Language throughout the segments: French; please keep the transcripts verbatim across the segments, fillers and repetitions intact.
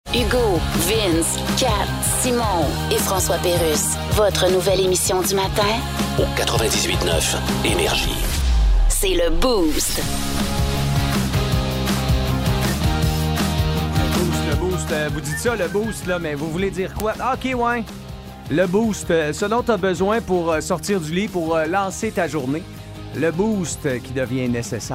Hugo, Vince, Kat, Simon et François Pérusse. Votre nouvelle émission du matin au quatre-vingt-dix-huit neuf Énergie. C'est le Boost. Le Boost, le Boost. Euh, vous dites ça, le Boost, là, mais vous voulez dire quoi? Ah, OK, ouais. Le Boost, euh, ce dont tu as besoin pour euh, sortir du lit, pour euh, lancer ta journée. Le Boost euh, qui devient nécessaire.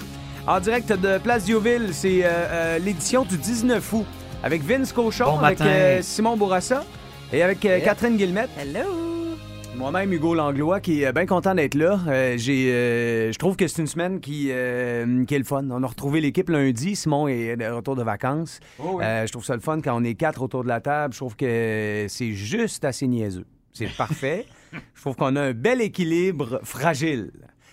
En direct de Place Diouville, c'est euh, euh, l'édition du dix-neuf août. Avec Vince Cochon, bon avec euh, Simon Bourassa et avec euh, yeah. Catherine Guillemette. Hello! Moi-même, Hugo Langlois, qui est bien content d'être là. Euh, j'ai, euh, je trouve que c'est une semaine qui, euh, qui est le fun. On a retrouvé l'équipe lundi. Simon est de retour de vacances. Oh oui. euh, je trouve ça le fun quand on est quatre autour de la table. Je trouve que c'est juste assez niaiseux. C'est parfait. Je trouve qu'on a un bel équilibre fragile.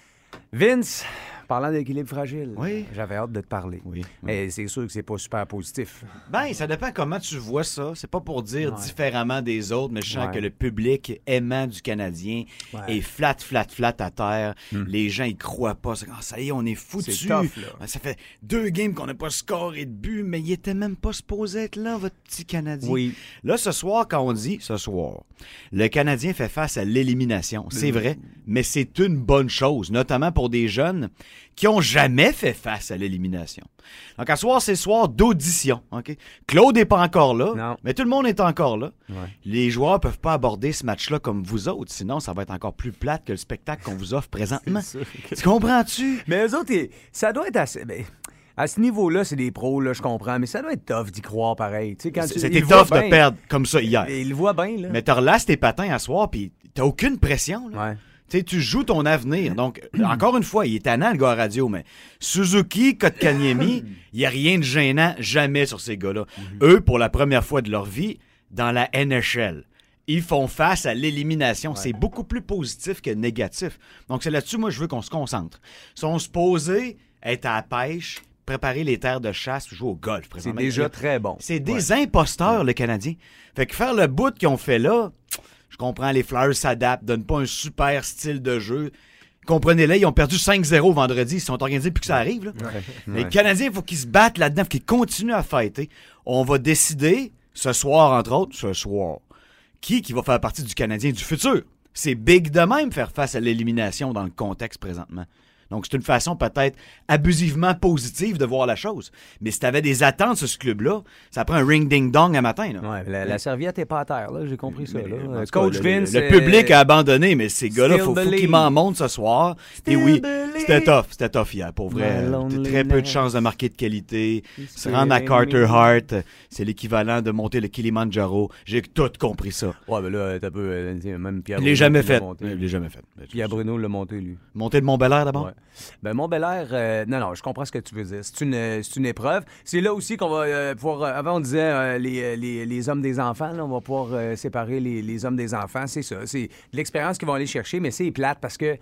Vince... Parlant d'équilibre fragile, oui. J'avais hâte de te parler. Oui, oui. Mais c'est sûr que c'est pas super positif. Ben, ça dépend comment tu vois ça. C'est pas pour dire ouais. différemment des autres, mais je sens ouais. que le public aimant du Canadien ouais. est flat, flat, flat à terre. Hum. Les gens, ils croient pas. C'est, oh, ça y est, on est foutus. C'est tough, là. Ça fait deux games qu'on n'a pas scoré de but, mais il était même pas supposé être là, votre petit Canadien. Oui. Là, ce soir, quand on dit ce soir, le Canadien fait face à l'élimination. C'est vrai, mais c'est une bonne chose, notamment pour des jeunes qui n'ont jamais fait face à l'élimination. Donc, à soir, c'est soir d'audition. Okay? Claude n'est pas encore là, non. mais tout le monde est encore là. Ouais. Les joueurs ne peuvent pas aborder ce match-là comme vous autres, sinon ça va être encore plus plate que le spectacle qu'on vous offre présentement. Que... Tu comprends-tu? Mais eux autres, ça doit être assez... Ben... À ce niveau-là, c'est des pros, là, je comprends, mais ça doit être tough d'y croire pareil. Tu sais, quand tu, C'était tough de perdre comme ça hier. Il le voit bien, là. Mais tu relasses tes patins à soir, puis t'as aucune pression, là. Ouais. Tu sais, tu joues ton avenir. Donc, encore une fois, il est tannant, le gars à radio, mais Suzuki, Kotkaniemi, il n'y a rien de gênant jamais sur ces gars-là. Mm-hmm. Eux, pour la première fois de leur vie, dans la N H L, ils font face à l'élimination. Ouais. C'est beaucoup plus positif que négatif. Donc, c'est là-dessus, moi, je veux qu'on se concentre. Ils sont supposés être à la pêche, préparer les terres de chasse, jouer au golf. C'est déjà très bon. C'est des ouais. imposteurs, ouais. le Canadien. Fait que faire le bout qu'ils ont fait là... Je comprends, les Flyers s'adaptent, donnent pas un super style de jeu. Comprenez-les, ils ont perdu cinq zéro vendredi, ils sont organisés depuis que ça arrive. Là. Ouais, les ouais. Canadiens, il faut qu'ils se battent là-dedans, il faut qu'ils continuent à fighter. On va décider, ce soir, entre autres, ce soir, qui, qui va faire partie du Canadien du futur. C'est big de même faire face à l'élimination dans le contexte présentement. Donc, c'est une façon peut-être abusivement positive de voir la chose. Mais si tu avais des attentes sur ce club-là, ça prend un ring-ding-dong à matin. Là. Ouais, la, la serviette n'est pas à terre, là. J'ai compris ça. Mais, là. Coach le, Vince... Le, le public a abandonné, mais ces gars-là, il faut, faut qu'ils m'en montrent ce soir. Et oui, c'était tough. C'était tough hier, pour vrai. Très peu de chances de marquer de qualité. Se rendre à Carter Hart, c'est l'équivalent de monter le Kilimanjaro. J'ai tout compris ça. Ouais, mais là, t'as peu... Même Pierre Je l'ai jamais fait. Je l'ai jamais fait. Pierre Bruno l'a monté, lui. Monter le Mont-Bel-Air, d'abord? Ouais. Ben, Mont-Bel-Air, euh, non, non, je comprends ce que tu veux dire. C'est une, c'est une épreuve. C'est là aussi qu'on va euh, pouvoir... Euh, avant, on disait euh, les, les, les hommes des enfants. Là, on va pouvoir euh, séparer les, les hommes des enfants. C'est ça. C'est de l'expérience qu'ils vont aller chercher, mais c'est plate parce que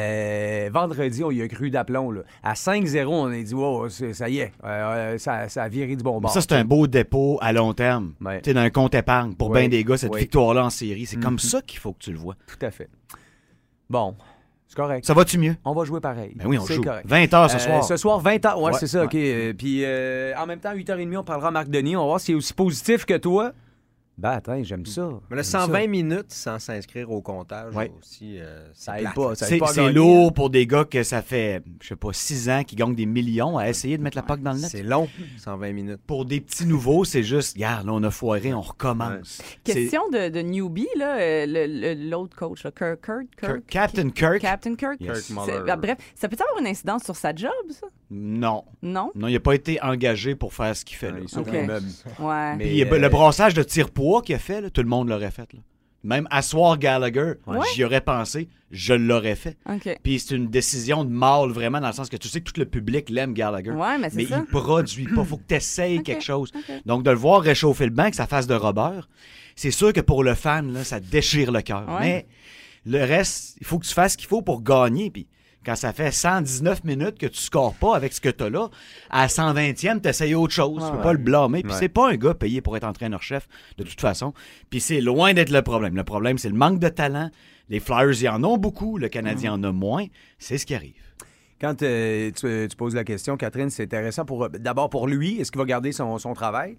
euh, vendredi, on y a cru d'aplomb. Là. À cinq zéro, on a dit, wow, ça y est, euh, ça, ça a viré du bon bord. Ça, c'est un beau dépôt à long terme. Ouais. Tu sais, dans un compte épargne. Pour ouais. bien des gars, cette ouais. victoire-là en série, c'est mm-hmm. comme ça qu'il faut que tu le vois. Tout à fait. Bon. C'est correct. Ça va-tu mieux? On va jouer pareil. Ben oui, on c'est joue. Correct. vingt heures ce euh, soir. Ce soir, vingt heures. Ouais, ouais, c'est ça, ouais. OK. Euh, puis euh, en même temps, huit heures trente, on parlera à Marc Denis. On va voir s'il est aussi positif que toi. Ben, attends, j'aime ça. Mais là, cent vingt minutes sans s'inscrire au comptage, ouais. aussi, euh, ça aide pas. Ça c'est aide pas c'est lourd pour des gars que ça fait, je sais pas, six ans qui gagnent des millions à essayer de mettre la puck dans le net. C'est long, cent vingt minutes. Pour des petits nouveaux, c'est juste, regarde, là, on a foiré, on recommence. Ouais. Question de, de newbie, là, euh, le, le, l'autre coach, là, Kirk, Kirk, Kirk, Captain Kirk. Captain Kirk. Yes. Ben, bref, ça peut avoir une incidence sur sa job, ça? Non. Non? Non, il n'a pas été engagé pour faire ce qu'il fait. Là. Ouais, okay. ouais. Mais Puis, euh... le brassage de tire-poids qu'il a fait, là, tout le monde l'aurait fait. Là. Même asseoir Gallagher, ouais. j'y aurais pensé, je l'aurais fait. Okay. Puis c'est une décision de mâle, vraiment, dans le sens que tu sais que tout le public l'aime, Gallagher. Ouais, mais c'est mais ça. il produit pas. Il faut que tu essayes okay. quelque chose. Okay. Donc, de le voir réchauffer le banc, que ça fasse de Robert, c'est sûr que pour le fan, là, ça déchire le cœur. Ouais. Mais le reste, il faut que tu fasses ce qu'il faut pour gagner. Puis quand ça fait cent dix-neuf minutes que tu scores pas avec ce que tu as là, à cent vingtième, tu essayes autre chose. Tu ouais, peux ouais. pas le blâmer. Puis ouais. c'est pas un gars payé pour être entraîneur-chef, de toute façon. Puis c'est loin d'être le problème. Le problème, c'est le manque de talent. Les Flyers, ils en ont beaucoup. Le Canadien mmh. en a moins. C'est ce qui arrive. Quand euh, tu, tu poses la question, Catherine, c'est intéressant. Pour, d'abord pour lui, est-ce qu'il va garder son, son travail?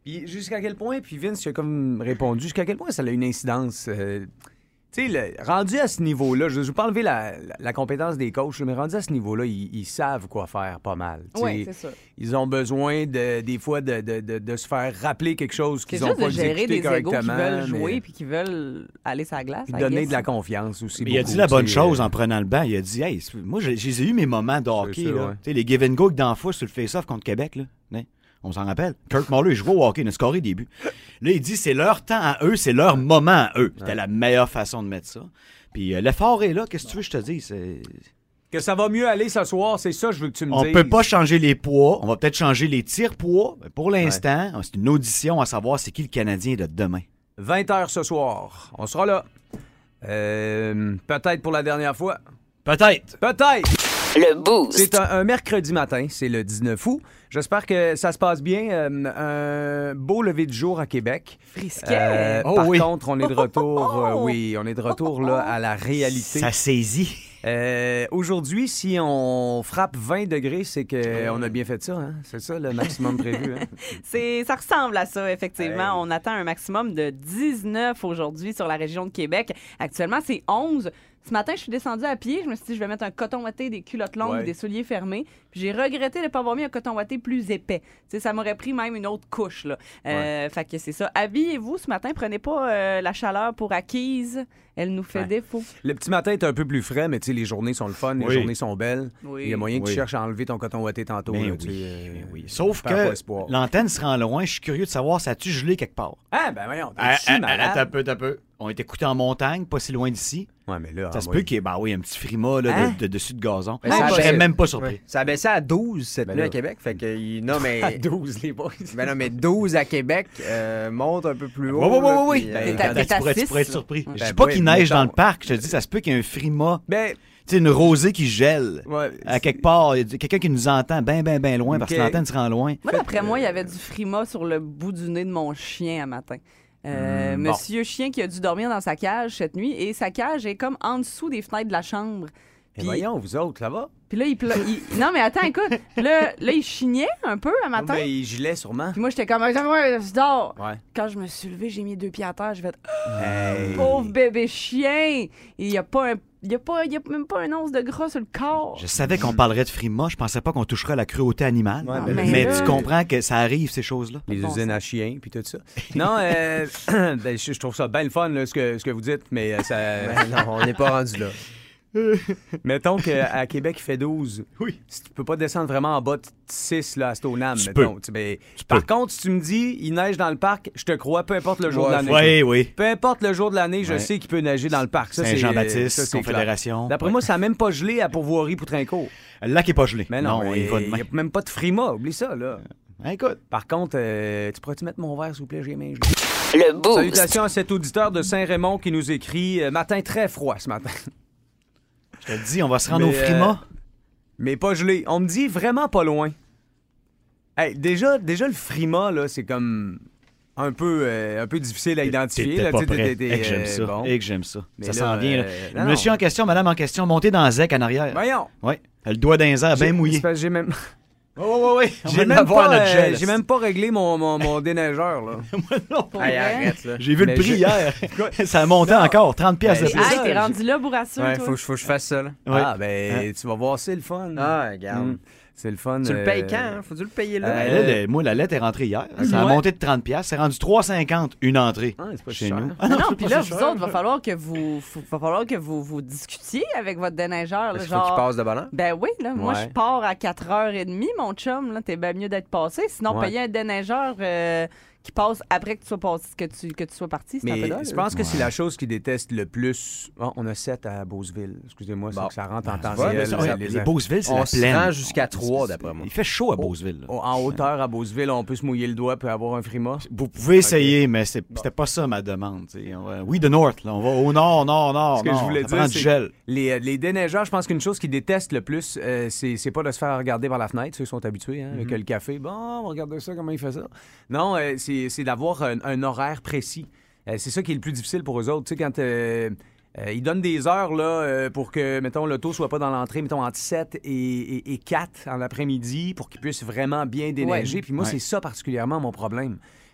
Puis jusqu'à quel point, puis Vince il a comme répondu, jusqu'à quel point ça a une incidence... Euh, tu sais, rendu à ce niveau-là, je ne veux pas enlever la, la, la compétence des coachs, mais rendu à ce niveau-là, ils, ils savent quoi faire pas mal. Oui, c'est ça. Ils ont besoin, de, des fois, de, de, de, de se faire rappeler quelque chose qu'ils n'ont pas exécuté correctement. C'est juste de gérer des égos qui veulent mais... jouer puis qui veulent aller sur la glace. Puis donner de la confiance aussi. Mais il a dit la bonne chose en prenant le banc. Il a dit, hey, moi, j'ai, j'ai eu mes moments de hockey. ça, là. ouais. Les give and go dans la foule sur le face-off contre Québec. Là. On s'en rappelle. Kurt Muller, il jouait au hockey, il a scoré des buts. Là, il dit, c'est leur temps à eux, c'est leur moment à eux. C'était la meilleure façon de mettre ça. Puis euh, l'effort est là. Qu'est-ce que tu veux que je te dise? C'est... Que ça va mieux aller ce soir, c'est ça je veux que tu me on dises. On peut pas changer les poids. On va peut-être changer les tirs-poids. Mais pour l'instant, ouais. c'est une audition à savoir c'est qui le Canadien de demain. vingt heures ce soir. On sera là. Euh, peut-être pour la dernière fois. Peut-être. Peut-être. Le Boost. C'est un, un mercredi matin, c'est le dix-neuf août. J'espère que ça se passe bien. Euh, un beau lever de jour à Québec. Frisquet. Euh, oh, par oui. contre, on est de retour. Euh, oui, on est de retour là à la réalité. Ça saisit. Euh, aujourd'hui, si on frappe vingt degrés, c'est qu'on a bien fait ça. Hein? C'est ça le maximum prévu. Hein? C'est, ça ressemble à ça, effectivement. Hey. On attend un maximum de dix-neuf aujourd'hui sur la région de Québec. Actuellement, c'est onze. Ce matin, je suis descendue à pied. Je me suis dit, je vais mettre un coton ouaté, des culottes longues, ouais. des souliers fermés. Puis j'ai regretté de ne pas avoir mis un coton ouaté plus épais. T'sais, ça m'aurait pris même une autre couche. Là. Euh, ouais. Fait que c'est ça. Habillez-vous ce matin. Prenez pas euh, la chaleur pour acquise. Elle nous fait ouais. défaut. Le petit matin est un peu plus frais, mais tu sais, les journées sont le fun, les oui. journées sont belles. Oui. Il y a moyen que oui. tu cherches à enlever ton coton ouaté tantôt. Ben là, oui. Tu sais, euh, ben oui. Sauf que l'antenne se rend loin. Je suis curieux de savoir, ça a-tu gelé quelque part? Ah, ben voyons, t'es ah, si ah, malade. Attends un peu, attends un peu. On est écouté en montagne, pas si loin d'ici. Ouais, mais là, ça ah, se oui. peut qu'il y ait ben oui, un petit frima là, hein? de, de, dessus de gazon. Ben, je ça serais baissé, même pas surpris. Ouais. Ça a baissé à douze cette ben nuit là. à Québec. Fait que, il, non, mais, à douze, les boys. Ben non, mais douze à Québec euh, monte un peu plus haut. Oui, oui, oui. oui. Là, puis, Ben, euh, t'es à- tu, pourrais, six, tu pourrais être là. surpris. Ouais. Je dis Ben, pas oui, qu'il neige mettons. dans le parc. Je te dis, ça se peut qu'il y ait un frima. Ben, Tu sais, une rosée qui gèle. ouais. À quelque part, il y a quelqu'un qui nous entend bien, bien, bien loin parce que Ok. l'antenne se rend loin. Moi, d'après moi, il y avait du frima sur le bout du nez de mon chien un matin. Euh, Mm, monsieur chien qui a dû dormir dans sa cage cette nuit et sa cage est comme en dessous des fenêtres de la chambre. Mais Puis, voyons, vous autres, ça va? puis là, il, pla- il- Non, mais attends, écoute. Là, là, il chignait un peu un matin. Ben, il gilait sûrement. Puis moi, j'étais comme, ouais, je dors. Ouais. Quand je me suis levée, j'ai mis deux pieds à terre. J'ai fait, Hey. pauvre bébé chien. Il n'y a pas un. Il n'y a, pas- il y a même pas un once de gras sur le corps. Je savais qu'on parlerait de frima. Je pensais pas qu'on toucherait à la cruauté animale. Ouais, mais mais là- tu comprends que ça arrive, ces choses-là. Les Bon usines sang. à chiens, puis tout ça. Non, euh, ben, je, je trouve ça bien le fun, là, ce, que, ce que vous dites, mais euh, ça... Ben non, on n'est pas rendu là. Mettons qu'à Québec, il fait douze. Oui. Si tu peux pas descendre vraiment en bas de six là, à Stoneham, Tu mettons. peux. Tu- ben, Tu par peux. contre, si tu me dis, il neige dans le parc, je te crois, peu importe le jour Ouais, de l'année. Oui, oui. Peu importe le jour de l'année, je Ouais. sais qu'il peut neiger dans le parc. Ça, c'est- ça, Saint-Jean-Baptiste, c'est clair. Confédération. D'après Ouais. moi, ça n'a même pas gelé à Pourvoirie Poutrincourt. Le lac est pas gelé. Mais non, il va il demain. n'y a même pas de frima, oublie ça, là. Hein, écoute. Par contre, euh, tu pourrais-tu mettre mon verre, s'il vous plaît, j'ai les mains gelées. Le Boost. Salutations à cet auditeur de Saint-Raymond qui nous écrit euh, matin très froid ce matin. Je te dis, on va se rendre Mais, au frima. Mais pas gelé. On me dit vraiment pas loin. Hey, déjà, déjà le frima, là, c'est comme un peu, euh, un peu difficile à identifier. T'étais Là, pas tu sais, prêt. t'es- Et que j'aime euh, ça. bon. Et que j'aime ça. Mais Ça là, s'en vient. là. euh, Le non, monsieur non. en question, madame en question, montez dans le zec en arrière. Voyons. Oui. Le doigt d'un air bien J'ai- mouillé. c'est parce que J'ai même, Oui, oui, oui. j'ai même, pas, euh, j'ai même pas réglé mon, mon, mon déneigeur. Là. Pour Hey, vrai. arrête, là. J'ai vu Mais le prix je- hier. Ça a monté encore. trente piastres de Ben, plus. c'est Hey, ça, t'es j'ai- rendu là, bourrasseux, Ouais, toi. faut, que je- faut que je fasse ça, là. Ouais. Ah, ben, tu vas voir, c'est le fun. Ah, regarde. Mm. C'est le fun. Tu le euh, payes quand? Hein? Faut-tu le payer là? Euh, là, le- moi, la lettre est rentrée hier. Ça a Ouais. monté de trente piastres. C'est rendu trois cinquante une entrée Ah, c'est pas chez cher. nous. Ah non, c'est puis pas là, si vous cher. autres, va falloir que vous, faut- va falloir que vous, vous discutiez avec votre déneigeur. Là, Parce qu'il faut genre, qu'il passe de bonheur. ben oui, là, moi, Ouais. je pars à quatre heures trente, mon chum. Là, t'es bien mieux d'être passé. Sinon, Ouais. payer un déneigeur euh, qui passe après que tu sois, passé, que tu, que tu sois parti, c'est un peu Mais drôle. je pense que c'est Ouais. la chose qu'ils détestent le plus. Oh, on a sept à Beauceville. Excusez-moi, c'est Bon. que ça rentre en temps vois, mais réel. ça, ça, Ouais, les- les Beauceville, c'est On la se plaine. rend jusqu'à trois, d'après moi. Il fait chaud à Beauceville. là. Oh, en hauteur à Beauceville, on peut se mouiller le doigt et avoir un frima. Vous pouvez essayer, mais c'est- c'était pas ça ma demande. tu sais. On va- Oui, de North. Là. On va au nord, nord, nord. Ce que je nord. voulais Ça dire, prend du c'est gel. Les, euh, les déneigeurs, je pense qu'une chose qu'ils détestent le plus, euh, c'est, c'est pas de se faire regarder par la fenêtre. Ceux qui sont habitués, hein, avec Mhm. le café. Bon, on va regarder ça, comment il fait ça. Non, euh, c'est, c'est d'avoir un, un horaire précis. Euh, c'est ça qui est le plus difficile pour eux autres. Tu sais, quand euh, euh, ils donnent des heures là, euh, pour que, mettons, l'auto soit pas dans l'entrée, mettons, entre sept et, et, et quatre en l'après-midi pour qu'ils puissent vraiment bien déneiger. Ouais. Puis moi, Ouais. c'est ça particulièrement mon problème.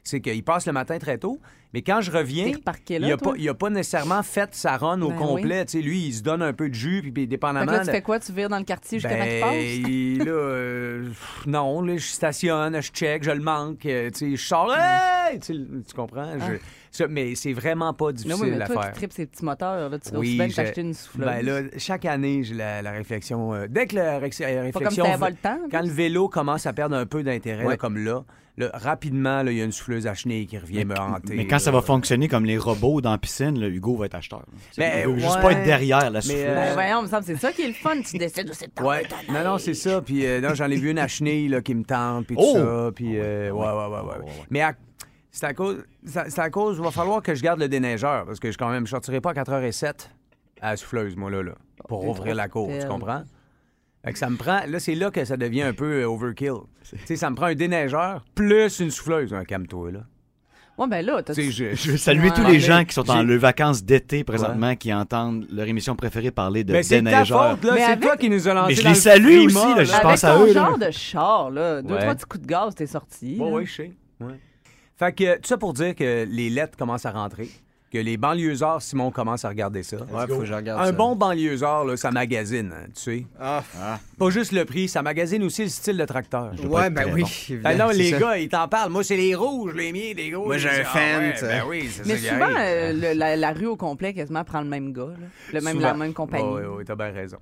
c'est qu'il passe le matin très tôt, mais quand je reviens, T'es reparqué là, il a toi? pas, il a pas nécessairement fait sa run au Ben complet. Tu sais, lui, il se donne un peu de jus, puis Fait dépendamment... que là, tu de- fais quoi? Tu vires dans le quartier jusqu'à temps qu'il passe? ben, là, euh, pff, non, là, je stationne, je check, je le manque, euh, tu sais, je sors, hey! tu, sais, tu comprends? Je- ça, mais c'est vraiment pas Mais difficile oui, mais à toi faire. qui tripes ces petits moteurs, là, tu vas Oui, aussi bien j'ai- t'acheter une souffleuse. Ben là, chaque année, j'ai la, la réflexion. euh, dès que la, ré- la pas comme si réflexion. t'avais pas le temps. Quand le vélo commence à perdre un peu d'intérêt, là, Ouais. comme là, là, rapidement, là, il y a une souffleuse à chenilles qui revient me hanter. Mais quand là. ça va fonctionner comme les robots dans la piscine, là, Hugo va être acheteur. là. Ben, il veut juste ouais. pas être derrière la Mais, souffleuse. euh, Ben voyons, il me semble que c'est ça qui est le fun. Tu décides où c'est le temps. Ouais, non, non, c'est ça. Puis euh, non, j'en ai vu une à chenille là, qui me tente, puis tout Oh! ça. Puis, euh, ouais, ouais, ouais, ouais. Mais à- c'est à cause, c'est c'est à cause, il va falloir que je garde le déneigeur, parce que je quand même, je sortirai pas à quatre heures zéro sept à la souffleuse, moi, là, là pour t'es ouvrir trop la cour, tu fidèle. comprends? Fait que ça me prend, là, c'est là que ça devient un peu euh, overkill. Tu sais, ça me prend un déneigeur plus une souffleuse, un calme-toi, là. Ouais, ben là, t'as Tu sais, je, Je veux saluer Ouais. tous les Mais gens qui sont en j'ai- leurs vacances d'été présentement, qui entendent leur émission préférée parler de Mais c'est ta déneigeur. faute, là. Mais C'est avec- toi qui nous a lancé Mais je dans les le salue frima, aussi, là, je là. pense Avec à ton eux, là. genre de char, là, deux, Ouais. trois petits coups de gaz, t'es sorti. Oui, là. oui, je sais. Ouais. Fait que, tout ça pour dire que les lettres commencent à rentrer, que les banlieusards, Simon, commence à regarder ça. Ouais, faut que je regarde Un ça. bon banlieusard, là, ça magasine, hein, tu sais. Ah, Pas juste le prix, ça magasine aussi le style de tracteur. ouais, ben très oui. bon. évidemment, Ben non, c'est les ça. gars, ils t'en parlent. Moi, c'est les rouges, les miens, les gros. Moi, j'ai les- un Ah Fendt. ouais, ben oui, c'est Mais ça qui souvent, arrive. euh, le- la, la rue au complet quasiment prend le même gars, là. Le même, Souvent. la même compagnie. Oui, oui, t'as bien raison.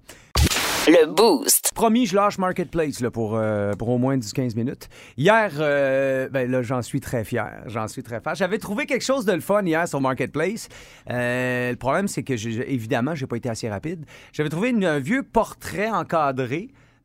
Le Boost. Promis, je lâche Marketplace là, pour, euh, pour au moins dix quinze minutes. Hier, euh, ben là, j'en suis très fier. J'en suis très fier. J'avais trouvé quelque chose de le fun hier sur Marketplace. Euh, le problème, c'est que, j'ai- évidemment, j'ai pas été assez rapide. J'avais trouvé une- un vieux portrait encadré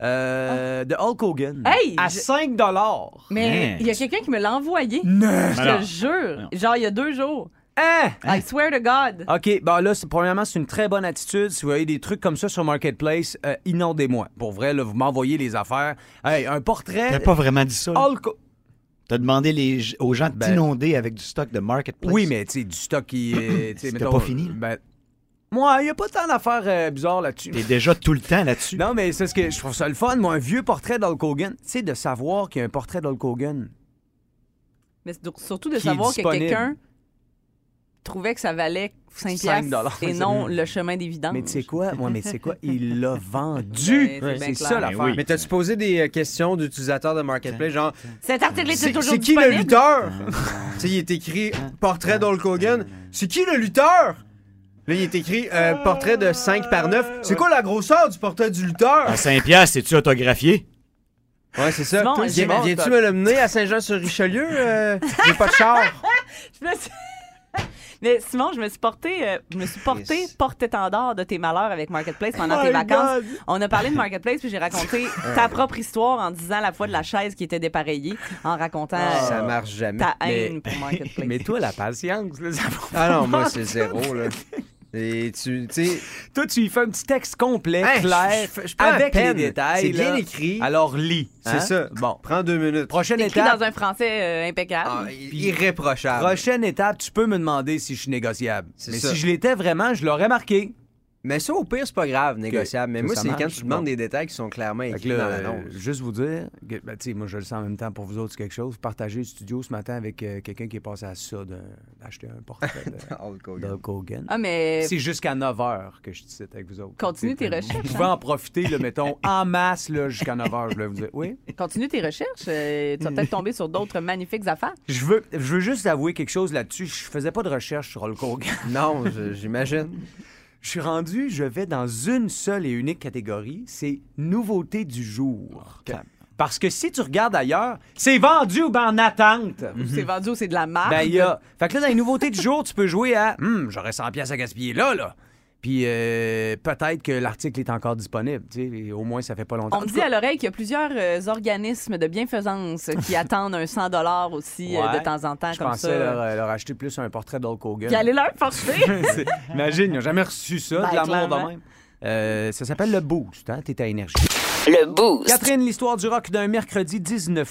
euh, de Hulk Hogan Hey, à je- cinq dollars. Mais Hein? il y a quelqu'un qui me l'a envoyé. Non! Je Alors, te jure. Genre, il y a deux jours. Hein? I swear to God. OK, bon là, c'est- premièrement, c'est une très bonne attitude. Si vous voyez des trucs comme ça sur Marketplace, euh, inondez-moi. Pour vrai, là, vous m'envoyez les affaires. Hey, un portrait... T'as pas vraiment dit ça. là. Hulk... T'as demandé les- aux gens de Ben- t'inonder avec du stock de Marketplace. Oui, mais tu sais, du stock qui... euh, tu sais, C'était mettons, pas fini, là? Ben... Moi, il n'y a pas tant d'affaires euh, bizarres là-dessus. T'es déjà tout le temps là-dessus. Non, mais c'est ce que je trouve ça le fun, moi, un vieux portrait d'Hulk Hogan. Tu sais, de savoir qu'il y a un portrait d'Hulk Hogan. Mais c'est donc surtout de Qui est savoir que disponible. quelqu'un trouvait que ça valait cinq cinq dollars, piastres et c'est non vrai. le chemin des vidanges. Mais tu sais quoi? Moi, mais tu sais quoi? Il l'a vendu. Ouais, c'est bien c'est clair. ça Ben l'affaire. oui. Mais t'as-tu posé des euh, questions d'utilisateurs de Marketplace, genre, Cet article est c'est toujours c'est qui le disponible. lutteur? Tu sais, il est écrit portrait d'Hulk Hogan. C'est qui le lutteur? Là, il est écrit euh, portrait de cinq par neuf. C'est quoi la grosseur du portrait du lutteur? À cinq piastres, c'est-tu autographié? Ouais, c'est ça. Simon, Toi, j'ai- viens- Viens-tu me l'amener à Saint-Jean-sur-Richelieu? Euh, J'ai pas de char. Je me suis- Mais Simon, je me suis porté, euh, je me suis porté Chris. porte-étendard de tes malheurs avec Marketplace pendant Oh tes my vacances. God. On a parlé de Marketplace puis j'ai raconté ta propre histoire en disant la fois de la chaise qui était dépareillée, en racontant euh, Ça marche jamais. ta haine Mais- pour Marketplace. Mais toi, la patience, là, ça va Ah non, moi, c'est zéro, là. Et tu tu sais, Toi, tu y fais un petit texte complet, Hey, clair, je- je- je prends la avec les peine. détails. C'est bien là. écrit. Alors, lis. c'est hein? ça. Bon. Prends deux minutes. Prochaine écrit étape. dans un français euh, impeccable. Ah, irréprochable. Prochaine étape, tu peux me demander si je suis négociable. C'est Mais ça. si je l'étais vraiment, je l'aurais marqué. Mais ça, au pire, c'est pas grave, négociable. Mais Ça, moi, ça c'est marche. quand tu demandes Bon. des détails qui sont clairement Fait que écrits là, dans euh, l'annonce. juste vous dire, que, ben, tu sais, moi je le sens en même temps pour vous autres, c'est quelque chose. Partagez le studio ce matin avec euh, quelqu'un qui est passé à ça de- d'acheter un portrait de, Hulk Hogan. d'Hulk Hogan. Ah, mais C'est jusqu'à neuf heures que je cite avec vous autres. Continue tes Vous recherches, pouvez hein. en profiter, là, mettons, en masse là, jusqu'à neuf heures, je voulais vous dire. Oui? continue tes recherches. euh, tu vas peut-être tomber sur d'autres magnifiques affaires. Je veux, je veux juste avouer quelque chose là-dessus. Je faisais pas de recherche sur Hulk Hogan. Non, je- j'imagine. Je suis rendu, je vais dans une seule et unique catégorie, c'est nouveauté du jour. Parce que si tu regardes ailleurs, c'est vendu ou ben en attente. C'est vendu ou c'est de la marque. Ben, il y a... Fait que là, dans les nouveautés du jour, tu peux jouer à Hum, j'aurais cent pièces à gaspiller là, là. Puis euh, peut-être que l'article est encore disponible. Tu sais, et au moins, ça fait pas longtemps. On me dit à l'oreille qu'il y a plusieurs euh, organismes de bienfaisance qui attendent un cent dollars aussi euh, Ouais. de temps en temps Je comme pensais ça. leur, euh, leur acheter plus un portrait d'Hulk Hogan. Puis allez leur forcer. C'est- Imagine, ils n'ont jamais reçu ça, Ben, de l'amour de clairement. même. Euh, ça s'appelle le Boost, hein? T'es à énergie. Le Boost. Catherine, l'histoire du rock d'un mercredi dix-neuf août.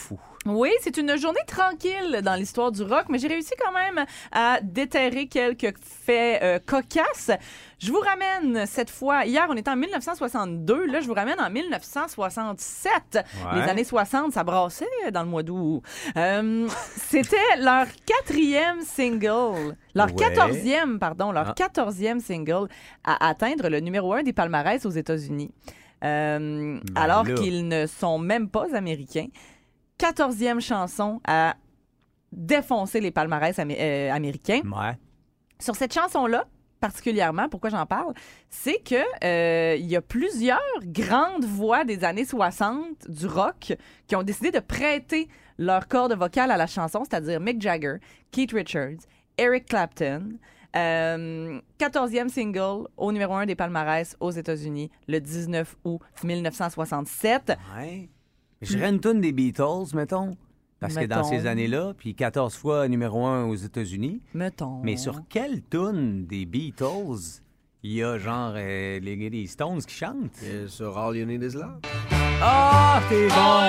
Oui, c'est une journée tranquille dans l'histoire du rock, mais j'ai réussi quand même à déterrer quelques faits euh, cocasses. Je vous ramène cette fois, hier on était en dix-neuf cent soixante-deux, là je vous ramène en dix-neuf cent soixante-sept. Ouais. Les années soixante, ça brassait dans le mois d'août. Euh, c'était leur quatrième single, leur Ouais. quatorzième, pardon, leur Ah. quatorzième single à atteindre le numéro un des palmarès aux États-Unis. Euh, Ben alors là. qu'ils ne sont même pas américains. quatorzième chanson à défoncer les palmarès amé- euh, américains. Ouais. Sur cette chanson-là, particulièrement, pourquoi j'en parle, c'est que euh, il y a plusieurs grandes voix des années soixante du rock qui ont décidé de prêter leur corde vocale à la chanson, c'est-à-dire Mick Jagger, Keith Richards, Eric Clapton. Euh, quatorzième single au numéro un des palmarès aux États-Unis le dix-neuf août dix-neuf cent soixante-sept. Ouais. Je dirais une toune des Beatles, mettons. Parce que dans Mettons. ces années-là, puis quatorze fois numéro un aux États-Unis. Mettons. Mais sur quelle toune des Beatles il y a genre euh, les, les Stones qui chantent? Et sur All You Need Is Love. Ah, t'es bon!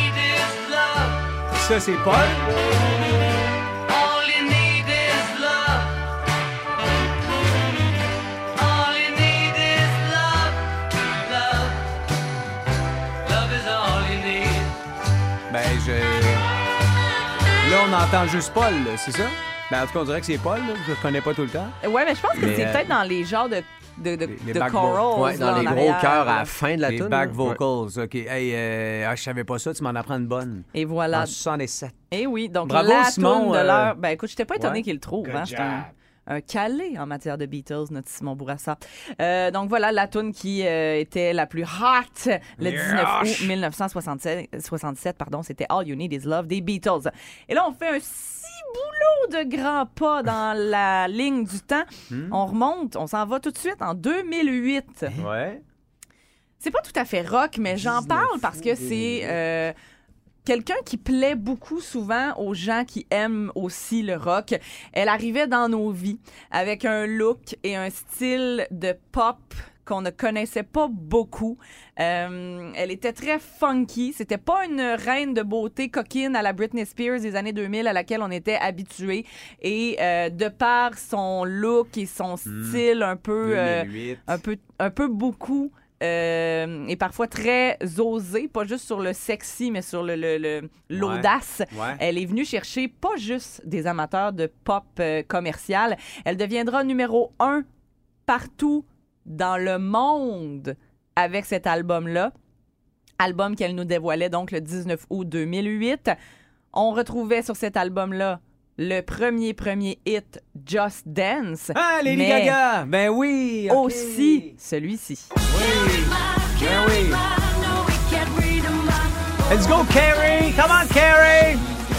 Ça, c'est Paul? Ben, je... Là, on entend juste Paul, là, c'est ça? Ben, en tout cas, on dirait que c'est Paul, là. Je le connais pas tout le temps. Ouais, mais je pense que Mais, c'est euh, peut-être dans les genres de, de, de, les- les de back chorals. Ouais, dans là, les en gros arrière, chœurs à là. la fin de la Les tune. back là. vocals, OK. Hey, euh, ah, je savais pas ça, tu m'en apprends une bonne. Et voilà. En soixante-dix-sept. Et oui, donc Bravo, la Simon, toune de euh, l'heure. Ben écoute, je t'étais pas étonné ouais. qu'il le trouve. Good Hein, c'est un, un calé en matière de Beatles, notre Simon Bourassa. Euh, donc voilà la toune qui euh, était la plus hot le dix-neuf août dix-neuf cent soixante-sept. soixante-sept, pardon, c'était All You Need Is Love des Beatles. Et là, on fait un si boulot de grands pas dans la ligne du temps. On remonte, on s'en va tout de suite en deux mille huit. Ouais. C'est pas tout à fait rock, mais j'en parle parce que c'est euh, quelqu'un qui plaît beaucoup souvent aux gens qui aiment aussi le rock. Elle arrivait dans nos vies avec un look et un style de pop qu'on ne connaissait pas beaucoup. Euh, elle était très funky. C'était pas une reine de beauté coquine à la Britney Spears des années deux mille à laquelle on était habitué. Et euh, de par son look et son style un peu, euh, deux mille huit. un peu, un peu beaucoup, euh, et parfois très osé, pas juste sur le sexy, mais sur le, le- le- l'audace. Ouais. Elle est venue chercher pas juste des amateurs de pop euh, commercial. Elle deviendra numéro un partout dans le monde avec cet album-là. Album qu'elle nous dévoilait donc le dix-neuf août deux mille huit. On retrouvait sur cet album-là le premier premier hit Just Dance. Ah, Lady mais Gaga! Ben oui! ok. aussi celui-ci. Ben oui! Let's go, Carrie! Come on, Carrie!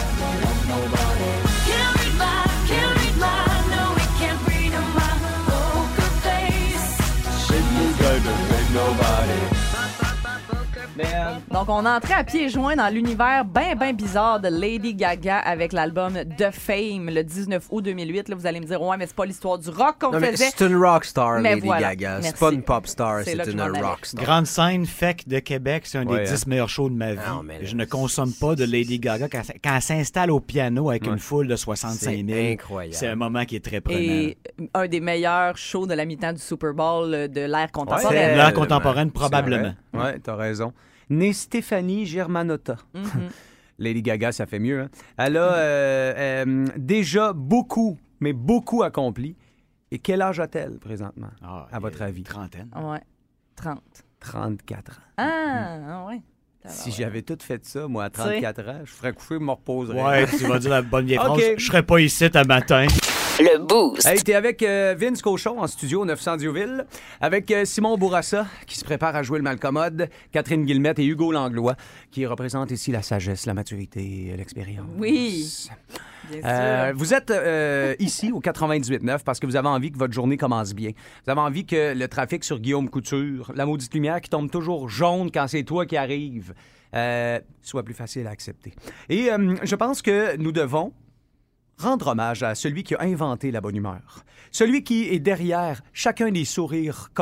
Donc, on entrait à pieds joints dans l'univers bien, bien bizarre de Lady Gaga avec l'album The Fame le dix-neuf août deux mille huit. Là, vous allez me dire, ouais, mais c'est pas l'histoire du rock qu'on Non, mais faisait. c'est une rockstar, Mais Lady voilà. Gaga. C'est Merci. pas une pop star, C'est c'est là que une je m'en allais. rockstar. Grande scène, F E C de Québec, c'est un Ouais, des dix hein. meilleurs shows de ma vie. Non, mais là, je ne consomme pas de Lady Gaga. Quand, quand elle s'installe au piano avec une foule de soixante-cinq C'est mille, incroyable. c'est un moment qui est très prenant. Et un des meilleurs shows de la mi-temps du Super Bowl euh, de l'ère Ouais, contemporaine. L'ère euh, contemporaine, c'est probablement. vrai. Ouais, t'as raison. Née Stéphanie Germanotta. Mhm. Lady Gaga, ça fait mieux. Hein? Elle a euh, euh, déjà beaucoup, mais beaucoup accompli. Et quel âge a-t-elle présentement, Ah, à votre euh, avis? Trentaine. Ouais, trente. trente-quatre ans. Ah, ah ouais. Si j'avais tout fait ça, moi, à trente-quatre ans, je ferais coucher et me reposerais. Ouais, tu vas dire la bonne vieille phrase. Ok. Je serais pas ici un matin. Le Boost. Hey, t'es avec euh, Vince Cochon en studio neuf cents Diouville, avec euh, Simon Bourassa qui se prépare à jouer le malcommode, Catherine Guillemette et Hugo Langlois qui représentent ici la sagesse, la maturité, l'expérience. Oui, bien sûr. Euh, vous êtes euh, ici au quatre-vingt-dix-huit neuf parce que vous avez envie que votre journée commence bien. Vous avez envie que le trafic sur Guillaume Couture, la maudite lumière qui tombe toujours jaune quand c'est toi qui arrive, euh, soit plus facile à accepter. Et euh, je pense que nous devons rendre hommage à celui qui a inventé la bonne humeur. Celui qui est derrière chacun des sourires coquins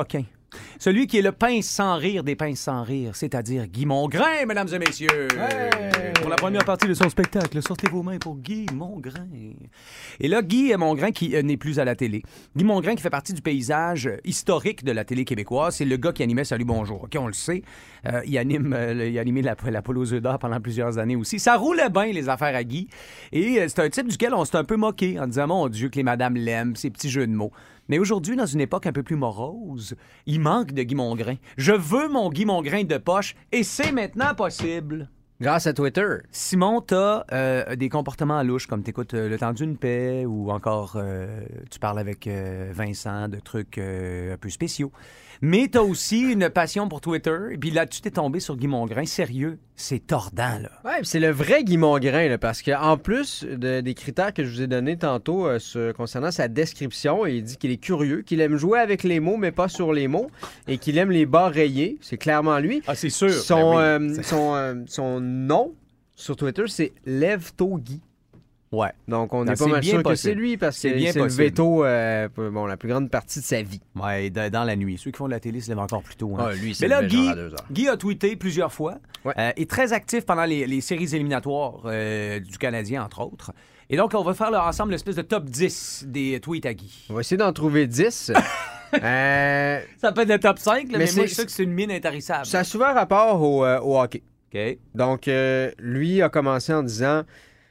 Celui qui est le pince sans rire des pinces sans rire, c'est-à-dire Guy Mongrain, mesdames et messieurs. Ouais. Pour la première partie de son spectacle, sortez vos mains pour Guy Mongrain. Et là, Guy Mongrain qui euh, n'est plus à la télé. Guy Mongrain qui fait partie du paysage historique de la télé québécoise. C'est le gars qui animait Salut Bonjour. OK, on le sait. Euh, il, anime, euh, il a animé la, la poule aux œufs d'or pendant plusieurs années aussi. Ça roulait bien, les affaires à Guy. Et euh, c'est un type duquel on s'est un peu moqué en disant, mon Dieu, que les madames l'aiment, ces petits jeux de mots. Mais aujourd'hui, dans une époque un peu plus morose, il manque de Guy Mongrain. Je veux mon Guy Mongrain de poche et c'est maintenant possible. Grâce à Twitter. Simon, t'as euh, des comportements louches comme t'écoutes euh, Le Temps d'une paix ou encore euh, tu parles avec euh, Vincent de trucs euh, un peu spéciaux. Mais t'as aussi une passion pour Twitter et puis là-dessus t'es tombé sur Guy Mongrain. Sérieux, c'est tordant, là. Ouais, c'est le vrai Guy Mongrain, là, parce qu'en plus de, des critères que je vous ai donnés tantôt euh, sur, concernant sa description, il dit qu'il est curieux, qu'il aime jouer avec les mots, mais pas sur les mots, et qu'il aime les bas rayés. C'est clairement lui. Ah, c'est sûr. Son, Ben oui. euh, son, euh, son nom sur Twitter, c'est Lève-tôt Guy. Ouais. Donc, on Non, n'est pas c'est mal bien sûr possible. que c'est lui, parce que C'est bien c'est le possible. veto euh, bon, la plus grande partie de sa vie. Ouais, de- dans la nuit. Ceux qui font de la télé se lèvent encore plus tôt. Hein. Ah, lui, Mais là, Guy, genre à deux heures. Guy a tweeté plusieurs fois. Ouais. Euh, est très actif pendant les, les séries éliminatoires euh, du Canadien, entre autres. Et donc, on va faire là, ensemble l'espèce de top dix des tweets à Guy. On va essayer d'en trouver dix. euh, Ça peut être le top cinq, là, mais, Mais moi, c'est- je sais que c'est une mine intarissable. ça a souvent rapport au, euh, au hockey. OK. Donc, euh, lui a commencé en disant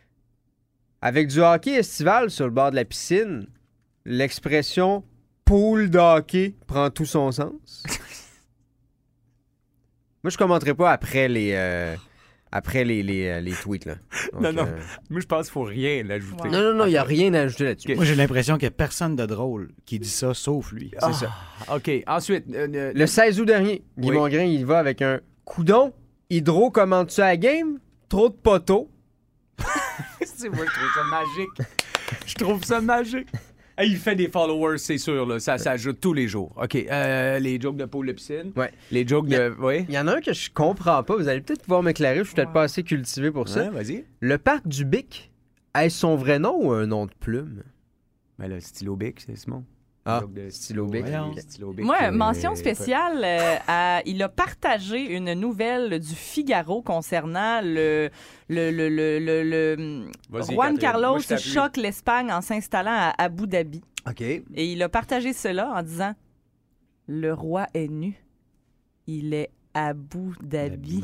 « Avec du hockey estival sur le bord de la piscine, l'expression « pool de hockey » prend tout son sens. » Moi, je commenterai pas après les, euh, après les, les, euh, les tweets. Là. Donc, Non, non. euh, Moi, je pense qu'il faut rien l'ajouter. Ouais. non, non, non, il n'y a rien à ajouter là-dessus. Ok. Moi, j'ai l'impression qu'il n'y a personne de drôle qui dit ça, sauf lui. Ah, C'est ça. OK. Ensuite, euh, euh, Le seize août dernier, Guy Oui. Mongrain, il va avec un « Coudon, Hydro, commente-tu la game? Trop de poteaux. » c'est moi, je trouve ça magique. Je trouve ça magique. Hey, il fait des followers, c'est sûr. Là. Ça s'ajoute tous les jours. OK. Euh, les jokes de Paul de piscine. Ouais. Les jokes Il y a- de... Oui. Il y en a un que je comprends pas. Vous allez peut-être pouvoir m'éclairer. Je suis peut-être pas assez cultivé pour ça. Ouais, vas-y. Le parc du Bic, est-ce son vrai nom ou un nom de plume? Ben, le stylo bic, c'est Simon. Ah, Joke de stylo bic. Voyons. Ok. Stylo bic, Moi, euh, mention euh, spéciale, euh, à- il a partagé une nouvelle du Figaro concernant le, le, le, le, le, le- Vas-y, Juan Catherine. Carlos Moi, je t'appuie. choque l'Espagne en s'installant à Abu Dhabi. OK. Et il a partagé cela en disant « Le roi est nu. Il est Abu Dhabi.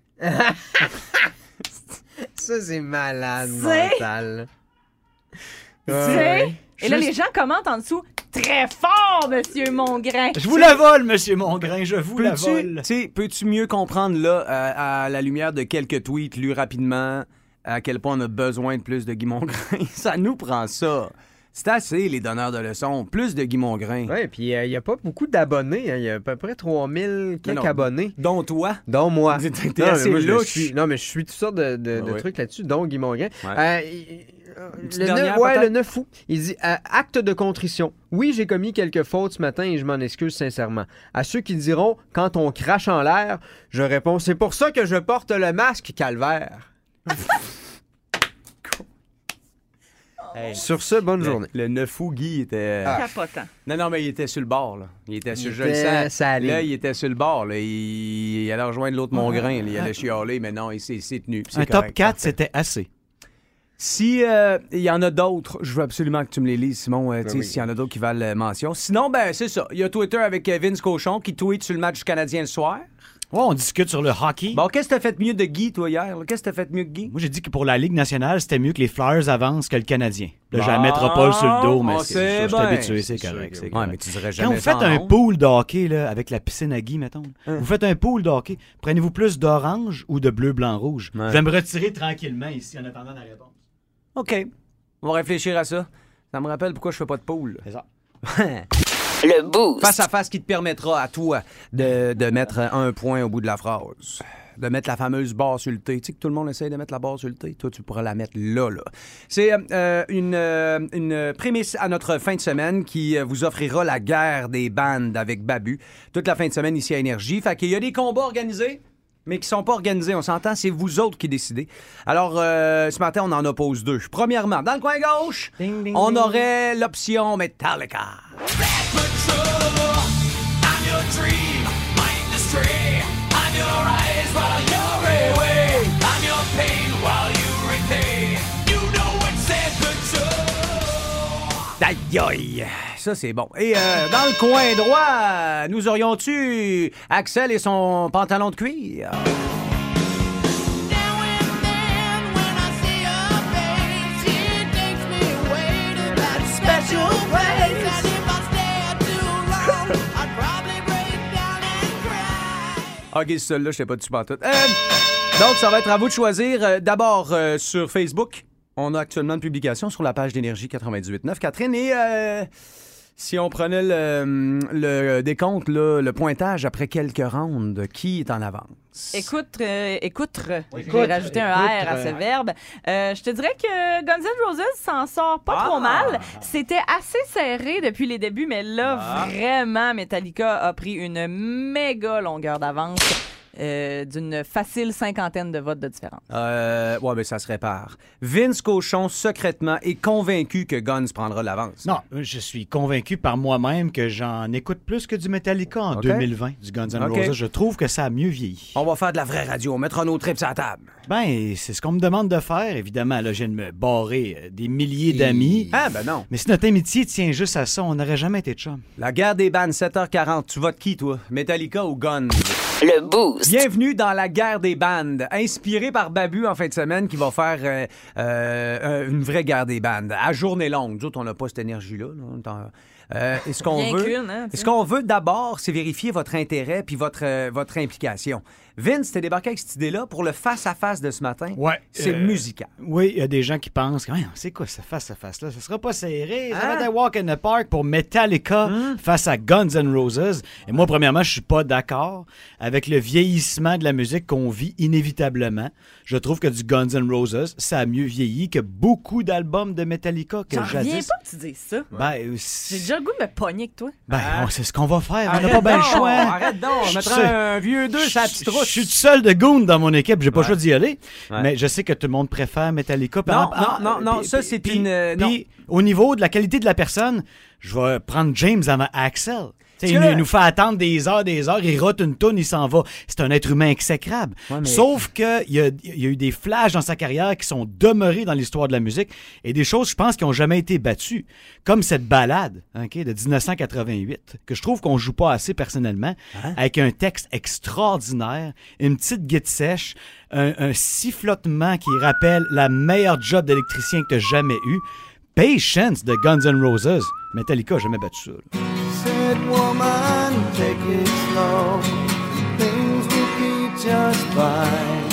Ça, c'est malade C'est- mental. Tu Ouais, sais? ouais. Et là, Juste- les gens commentent en dessous « Très fort, Monsieur Mongrain! » Je vous la vole, monsieur Mongrain, je vous la Peux-tu, vole. tu sais, peux-tu mieux comprendre, là, à, à la lumière de quelques tweets lus rapidement, à quel point on a besoin de plus de Guy Mongrain? Ça nous prend ça. C'est assez, les donneurs de leçons. Plus de Guy Mongrain. Ouais, puis euh, il n'y a pas beaucoup d'abonnés. hein. Il y a à peu près trois mille quelques Non, non. abonnés. Dont toi. Dont moi. T'es- t'es Non, mais assez moi, je louche. suis, non, mais je suis toutes sortes de, de- Ah de ouais. trucs là-dessus, dont Guy Mongrain. Ouais. Euh, il- euh, petite le, dernière, neuf, ouais, peut-être? le neuf août, il dit euh, acte de contrition. Oui, j'ai commis quelques fautes ce matin et je m'en excuse sincèrement. À ceux qui diront quand on crache en l'air, je réponds c'est pour ça que je porte le masque, calvaire. Hey. Sur ce, bonne Le, journée. le neuf août, Guy était... Capotant. Non, non, mais il était sur le bord, là. Il était sur... Il je le était sens. sa ligne. Là, il était sur le bord, là. Il, il allait rejoindre l'autre Mongrain. là. Il allait chialer, mais non, il s'est, il s'est tenu. puis c'est Un top correct, quatre, parfait. c'était assez. Si euh, il y en a d'autres, je veux absolument que tu me les lises, Simon, euh, tu sais, oui. s'il y en a d'autres qui valent euh, mention. Sinon, ben c'est ça. Il y a Twitter avec euh, Vince Cochon qui tweet sur le match du Canadien le soir. Ouais, on discute sur le hockey. Bon, qu'est-ce que t'as fait mieux de Guy, toi, hier? là? Qu'est-ce que t'as fait mieux que Guy? Moi, j'ai dit que pour la Ligue nationale, c'était mieux que les Flyers avancent que le Canadien. Là, Bon, j'ai la métropole sur le dos, mais on c'est, sait je suis bien. habitué, c'est C'est correct. sûr c'est que- Ouais, correct. mais tu dirais Quand jamais vous faites ça en un honte. pool de hockey là, avec la piscine à Guy, mettons, vous faites un pool de hockey, prenez-vous plus d'orange ou de bleu, blanc, rouge? Ouais. Je vais me retirer tranquillement ici en attendant la réponse. OK. On va réfléchir à ça. Ça me rappelle pourquoi je fais pas de pool. C'est ça. Le Boost. Face à face qui te permettra à toi de, de mettre un point au bout de la phrase. De mettre la fameuse barre sur le T. Tu sais que tout le monde essaye de mettre la barre sur le T. Toi, tu pourras la mettre là, là. C'est euh, une, euh, une prémisse à notre fin de semaine qui euh, vous offrira la guerre des bandes avec Babu. Toute la fin de semaine ici à Énergie. Fait qu'il y a des combats organisés, mais qui sont pas organisés. On s'entend, c'est vous autres qui décidez. Alors, euh, ce matin, on en oppose deux. Premièrement, dans le coin gauche, Ding, ding, on ding. aurait l'option Metallica. dream, my industry. I'm your eyes while you're away. I'm your pain while you repay. You know it's said good show. Aïe aïe! Ça, c'est bon. Et euh, dans le coin droit, nous aurions-tu Axel et son pantalon de cuir? OK, celle-là, je sais pas dessus pantoute. Euh, donc, ça va être à vous de choisir. Euh, D'abord, euh, sur Facebook, on a actuellement une publication sur la page d'Énergie quatre-vingt-dix-huit neuf. Catherine, et euh, si on prenait le, le décompte, là, le pointage après quelques rounds, qui est en avance? Écoute, euh, écoute, Écoute, j'ai rajouté un écoute, R à ce verbe. Euh, je te dirais que Guns N' Roses s'en sort pas Ah! trop mal. C'était assez serré depuis les débuts, mais là, Ah. vraiment, Metallica a pris une méga longueur d'avance. Euh, d'une facile cinquantaine de votes de différence. Euh, ouais, mais ça se répare. Vince Cochon, secrètement, est convaincu que Guns prendra l'avance. Non, je suis convaincu par moi-même que j'en écoute plus que du Metallica en OK. deux mille vingt, du Guns N' OK. Roses. Je trouve que ça a mieux vieilli. On va faire de la vraie radio. On mettra nos trips à la table. Ben, c'est ce qu'on me demande de faire. Évidemment, là, je viens de me barrer euh, des milliers d'amis. Ah, ben non. Mais si notre amitié tient juste à ça, on n'aurait jamais été chum. La guerre des bandes, sept heures quarante. Tu votes qui, toi? Metallica ou Guns? Le Boost. Bienvenue dans la guerre des bandes, inspiré par Babu en fin de semaine qui va faire euh, euh, une vraie guerre des bandes à journée longue. Nous autres, on n'a pas cette énergie-là. Là. On est en- Euh, et ce qu'on Rien veut, qu'une, hein, tu ce sais. qu'on veut d'abord, c'est vérifier votre intérêt puis votre, euh, votre implication. Vince, t'es débarqué avec cette idée-là pour le face-à-face de ce matin. Ouais, C'est euh, musical. Oui, il y a des gens qui pensent, que, Voyons, c'est quoi ce face-à-face-là? Ça sera pas serré. Ça Hein? va être un walk in the park pour Metallica face à Guns N' Roses. Et moi, premièrement, je suis pas d'accord avec le vieillissement de la musique qu'on vit inévitablement. Je trouve que du Guns N' Roses, ça a mieux vieilli que beaucoup d'albums de Metallica que J'en reviens jadis. pas que tu dises ça. Ben, euh, J'ai c'est déjà le goût de me pogner avec toi. ben, Hein? on- c'est ce qu'on va faire. On n'a Arrête pas bien le donc, choix. Arrête donc, on Je mettra sais. un vieux deux sur la petite Je route. suis tout seul de goon dans mon équipe, j'ai pas le choix d'y aller. Ouais. Mais je sais que tout le monde préfère Metallica. Non, Par- non, ah, non, non, puis- ça, puis- c'est puis- une, euh, non. Puis, au niveau de la qualité de la personne, je vais prendre James avant Axel. Tu sais, il, que- nous- il nous fait attendre des heures, des heures, il rote une toune, il s'en va. C'est un être humain exécrable. Ouais, mais- Sauf qu'il y a, il y a eu des flashs dans sa carrière qui sont demeurés dans l'histoire de la musique et des choses, je pense, qui n'ont jamais été battues. Comme cette balade ok, de dix-neuf cent quatre-vingt-huit, que je trouve qu'on joue pas assez personnellement, Hein? avec un texte extraordinaire, une petite guitare sèche, un, un sifflotement qui rappelle la meilleure job d'électricien que tu as jamais eu. Patience de Guns N' Roses. Metallica n'a jamais battu ça. là. Said woman, take it slow. Things will be just fine.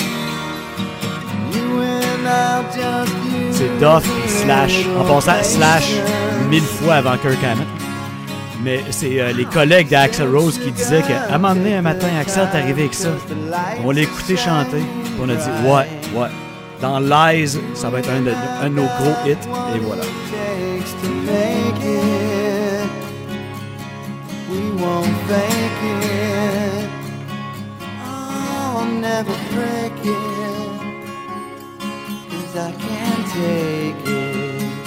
You and I'll just use C'est Duff et Slash. En passant, Slash mille fois avant Kirk Hammett. Mais c'est euh, les collègues d'Axl Rose qui disaient qu'à un moment donné, un matin, Axl t'est arrivé avec ça. On l'a écouté chanter. Puis on a dit, ouais, ouais. Dans Lies, ça va être un de, un de nos gros hits. Et voilà. takes to make it. We won't fake it. I'll never break it. 'Cause I can't take it.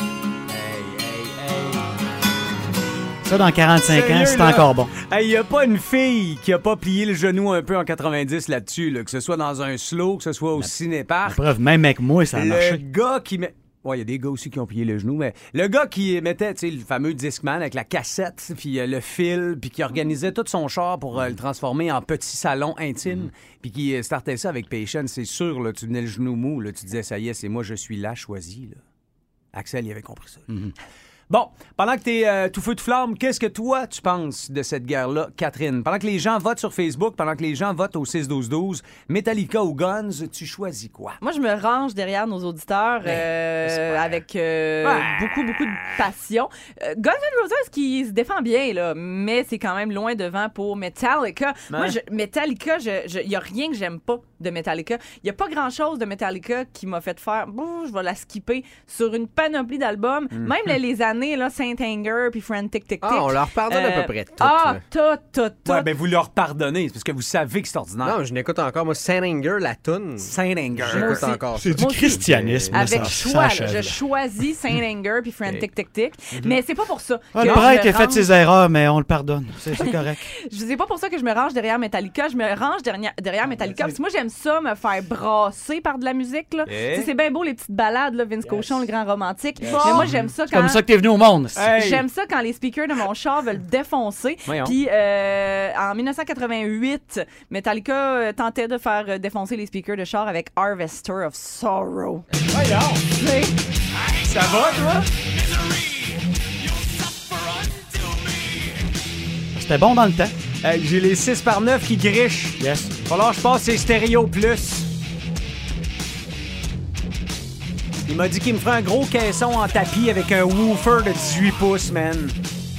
Ça, dans quarante-cinq ans, Sérieux, c'est là? encore bon. Il n'y a pas une fille qui a pas plié le genou un peu en quatre-vingt-dix là-dessus, là, que ce soit dans un slow, que ce soit au La cinépark. preuve, même avec moi, ça a Le marché. gars qui met... Ouais, il y a des gars aussi qui ont plié le genou, mais le gars qui mettait, tu sais, le fameux Discman avec la cassette, puis euh, le fil, puis qui organisait tout son char pour euh, le transformer en petit salon intime, puis qui euh, startait ça avec Patience, c'est sûr, là, tu venais le genou mou, là, tu disais, ça y est, c'est moi, je suis là, choisi, là. Axel, il avait compris ça. Bon, pendant que t'es euh, tout feu tout flamme, qu'est-ce que toi, tu penses de cette guerre-là, Catherine? Pendant que les gens votent sur Facebook, pendant que les gens votent au six douze douze, Metallica ou Guns, tu choisis quoi? Moi, je me range derrière nos auditeurs euh, j'espère. avec euh, Ouais. beaucoup, beaucoup de passion. Euh, Guns N' Roses qui se défend bien, là, mais c'est quand même loin devant pour Metallica. Ouais. Moi, je, Metallica, il n'y a rien que j'aime pas. de Metallica. Il n'y a pas grand-chose de Metallica qui m'a fait faire « Bouh, je vais la skipper » sur une panoplie d'albums. Mm-hmm. Même les, les années, là, Saint Anger puis Frantic Tic Tic. Ah, on leur pardonne euh, à peu près tout. Ah, tout, tout, tout. Ouais, ben vous leur pardonnez, parce que vous savez que c'est ordinaire. Non, je n'écoute encore. Moi, Saint Anger, la toune. Saint Anger. J'écoute encore. C'est du christianisme. Avec ça, choix, ça là, je choisis Saint Anger puis Frantic Tic Tic. Mm-hmm. Mais c'est pas pour ça. Ah, que le prêtre je a fait range... ses erreurs, mais on le pardonne. C'est, c'est correct. Je sais pas pour ça que je me range derrière Metallica. Je me range derrière, derrière Metallica parce que moi, j'aime ça, me faire brasser par de la musique. Là. Yeah. C'est bien beau, les petites balades, là, Vince yes. Cochon, le grand romantique. Yes. Mais moi, j'aime ça quand... C'est comme ça que t'es venu au monde. Hey. J'aime ça quand les speakers de mon char veulent défoncer. Puis euh, en dix-neuf cent quatre-vingt-huit, Metallica euh, tentait de faire euh, défoncer les speakers de char avec Harvester of Sorrow. Voyons! Oui. Ça va, toi? C'était bon dans le temps. Hey, j'ai les six par neuf qui grichent. Yes. Alors, je passe ces stéréo plus. Il m'a dit qu'il me ferait un gros caisson en tapis avec un woofer de dix-huit pouces, man.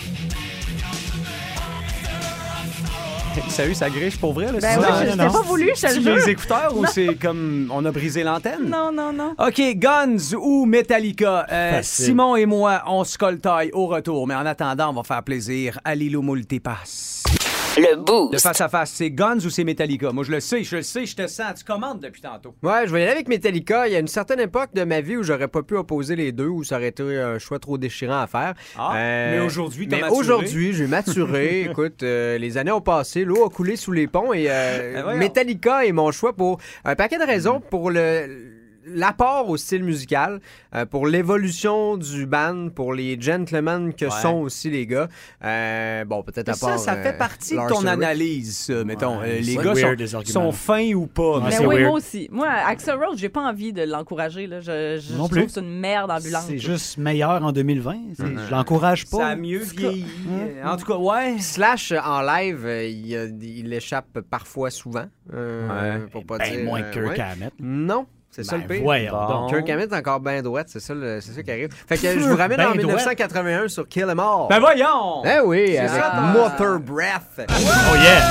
Sérieux, ça griche pour vrai, là? Ben oui, je l'ai pas voulu, je te le C'est jure. les écouteurs ou c'est comme on a brisé l'antenne? Non, non, non. OK, Guns ou Metallica? Euh, Facile. Simon et moi, on se coltaille au retour. Mais en attendant, on va faire plaisir à Lilo Multipass. Le Le Boost. face-à-face, c'est Guns ou c'est Metallica? Moi, je le sais, je le sais, je te sens. Tu commandes depuis tantôt. Ouais, je vais y aller avec Metallica. Il y a une certaine époque de ma vie où j'aurais pas pu opposer les deux, où ça aurait été un choix trop déchirant à faire. Ah, mais aujourd'hui, t'as mais maturé. aujourd'hui, j'ai maturé. Écoute, euh, les années ont passé, l'eau a coulé sous les ponts et euh, Ben voyons. Metallica est mon choix pour un paquet de raisons. Pour le l'apport au style musical, euh, pour l'évolution du band, pour les gentlemen que Ouais. sont aussi les gars. Euh, bon, peut-être à Ça, part... ça fait euh, partie de Lars ton Ulrich. analyse, ça, mettons. Euh, les c'est gars weird, les sont, arguments. sont fins ou pas. Ouais, Mais c'est oui, weird. moi aussi. Moi, Axl Rose, j'ai pas envie de l'encourager. Là. Je, je, Non je plus. trouve que c'est une merde ambulante. C'est juste meilleur en deux mille vingt. C'est- Je l'encourage pas. Ça a mieux vieilli. En tout cas, ouais. Slash, euh, en live, euh, il, euh, il échappe parfois souvent. Euh, Ouais. Pour pas Ben dire, moins euh, que Kirk ouais. Hammett. Non, c'est ça Ben, le pire. voyons Bon. donc. Kirk Hammett est encore bien droite, c'est ça, le- c'est ça qui arrive. Fait que je vous ramène Ben en dix-neuf cent quatre-vingt-un sur Kill 'Em All. Ben voyons! Eh oui, avec ça. Motor Breath. Oh yeah!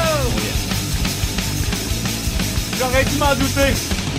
J'aurais dû m'en douter.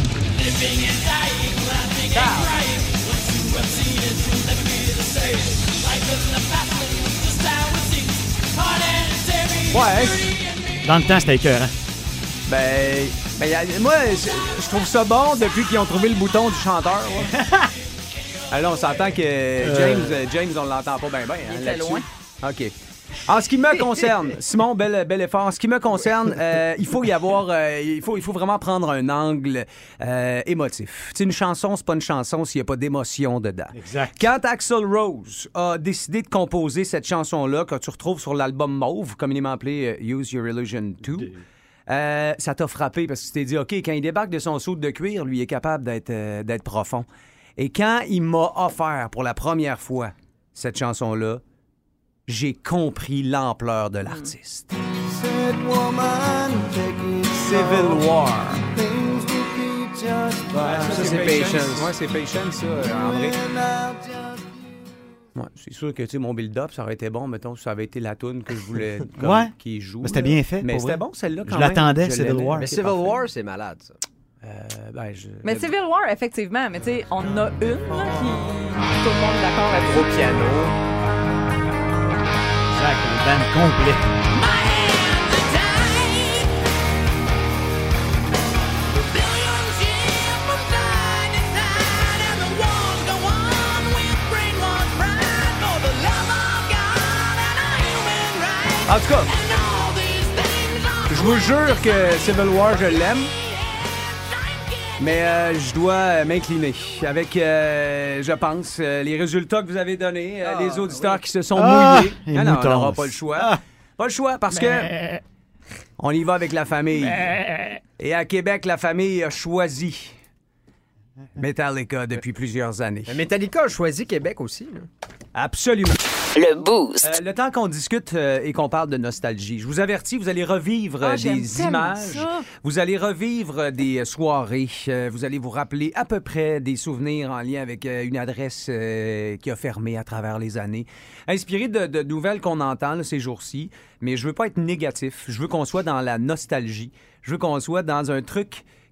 Ouais. Dans le temps, c'était écœurant. Ben, ben y a- moi, je, je trouve ça bon depuis qu'ils ont trouvé le bouton du chanteur. ouais. Alors, on s'entend que James, euh, James on l'entend pas bien, bien. Hein, Il était là-dessus. loin. OK. En ce qui me concerne, Simon, bel, bel effort. En ce qui me concerne, euh, il faut y avoir, euh, il faut, il faut vraiment prendre un angle euh, émotif. Tu sais, une chanson, c'est pas une chanson s'il n'y a pas d'émotion dedans. Exact. Quand Axl Rose a décidé de composer cette chanson-là, que tu retrouves sur l'album Mauve, communément appelé euh, Use Your Illusion deux, euh, ça t'a frappé parce que tu t'es dit, OK, quand il débarque de son saut de cuir, lui, il est capable d'être euh, d'être profond. Et quand il m'a offert pour la première fois cette chanson-là, j'ai compris l'ampleur de l'artiste. Said woman, take it Civil slow. War. Things will be just fine. Ça, c'est Patience. Ouais, c'est Patience, ça, euh, en vrai. And I'll just Ouais, c'est sûr que tu sais, mon build-up, ça aurait été bon, mettons, si ça avait été la toune que je voulais comme, Ouais. qui joue. Mais c'était là. bien fait, Mais pour c'était vrai. bon, celle-là, quand Je même. l'attendais, Je Civil l'aimais. War. Mais Ok, Civil parfait. War, c'est malade, ça. Euh, ben, je... Mais Civil War, effectivement. Mais tu sais, on a une là, qui. Tout le monde est d'accord avec. Gros piano. Exact, un band complet. En tout cas, je vous jure que Civil War, je l'aime. Mais euh, je dois euh, m'incliner avec, euh, je pense, euh, les résultats que vous avez donnés, euh, les auditeurs qui se sont Ah, mouillés. les Non, non, on moutons. n'aura pas le choix. Ah. Pas le choix parce que on y va avec la famille. Et à Québec, la famille a choisi Metallica depuis plusieurs années. Mais Metallica a choisi Québec aussi. là. Absolument. Le Boost. Euh, le temps qu'on discute euh, et qu'on parle de nostalgie, je vous avertis, vous allez revivre euh, Ah, j'aime des tellement images, ça. vous allez revivre euh, des soirées, euh, vous allez vous rappeler à peu près des souvenirs en lien avec euh, une adresse euh, qui a fermé à travers les années. Inspiré de, de nouvelles qu'on entend là, ces jours-ci, mais je veux pas être négatif, je veux qu'on soit dans la nostalgie, je veux qu'on soit dans un truc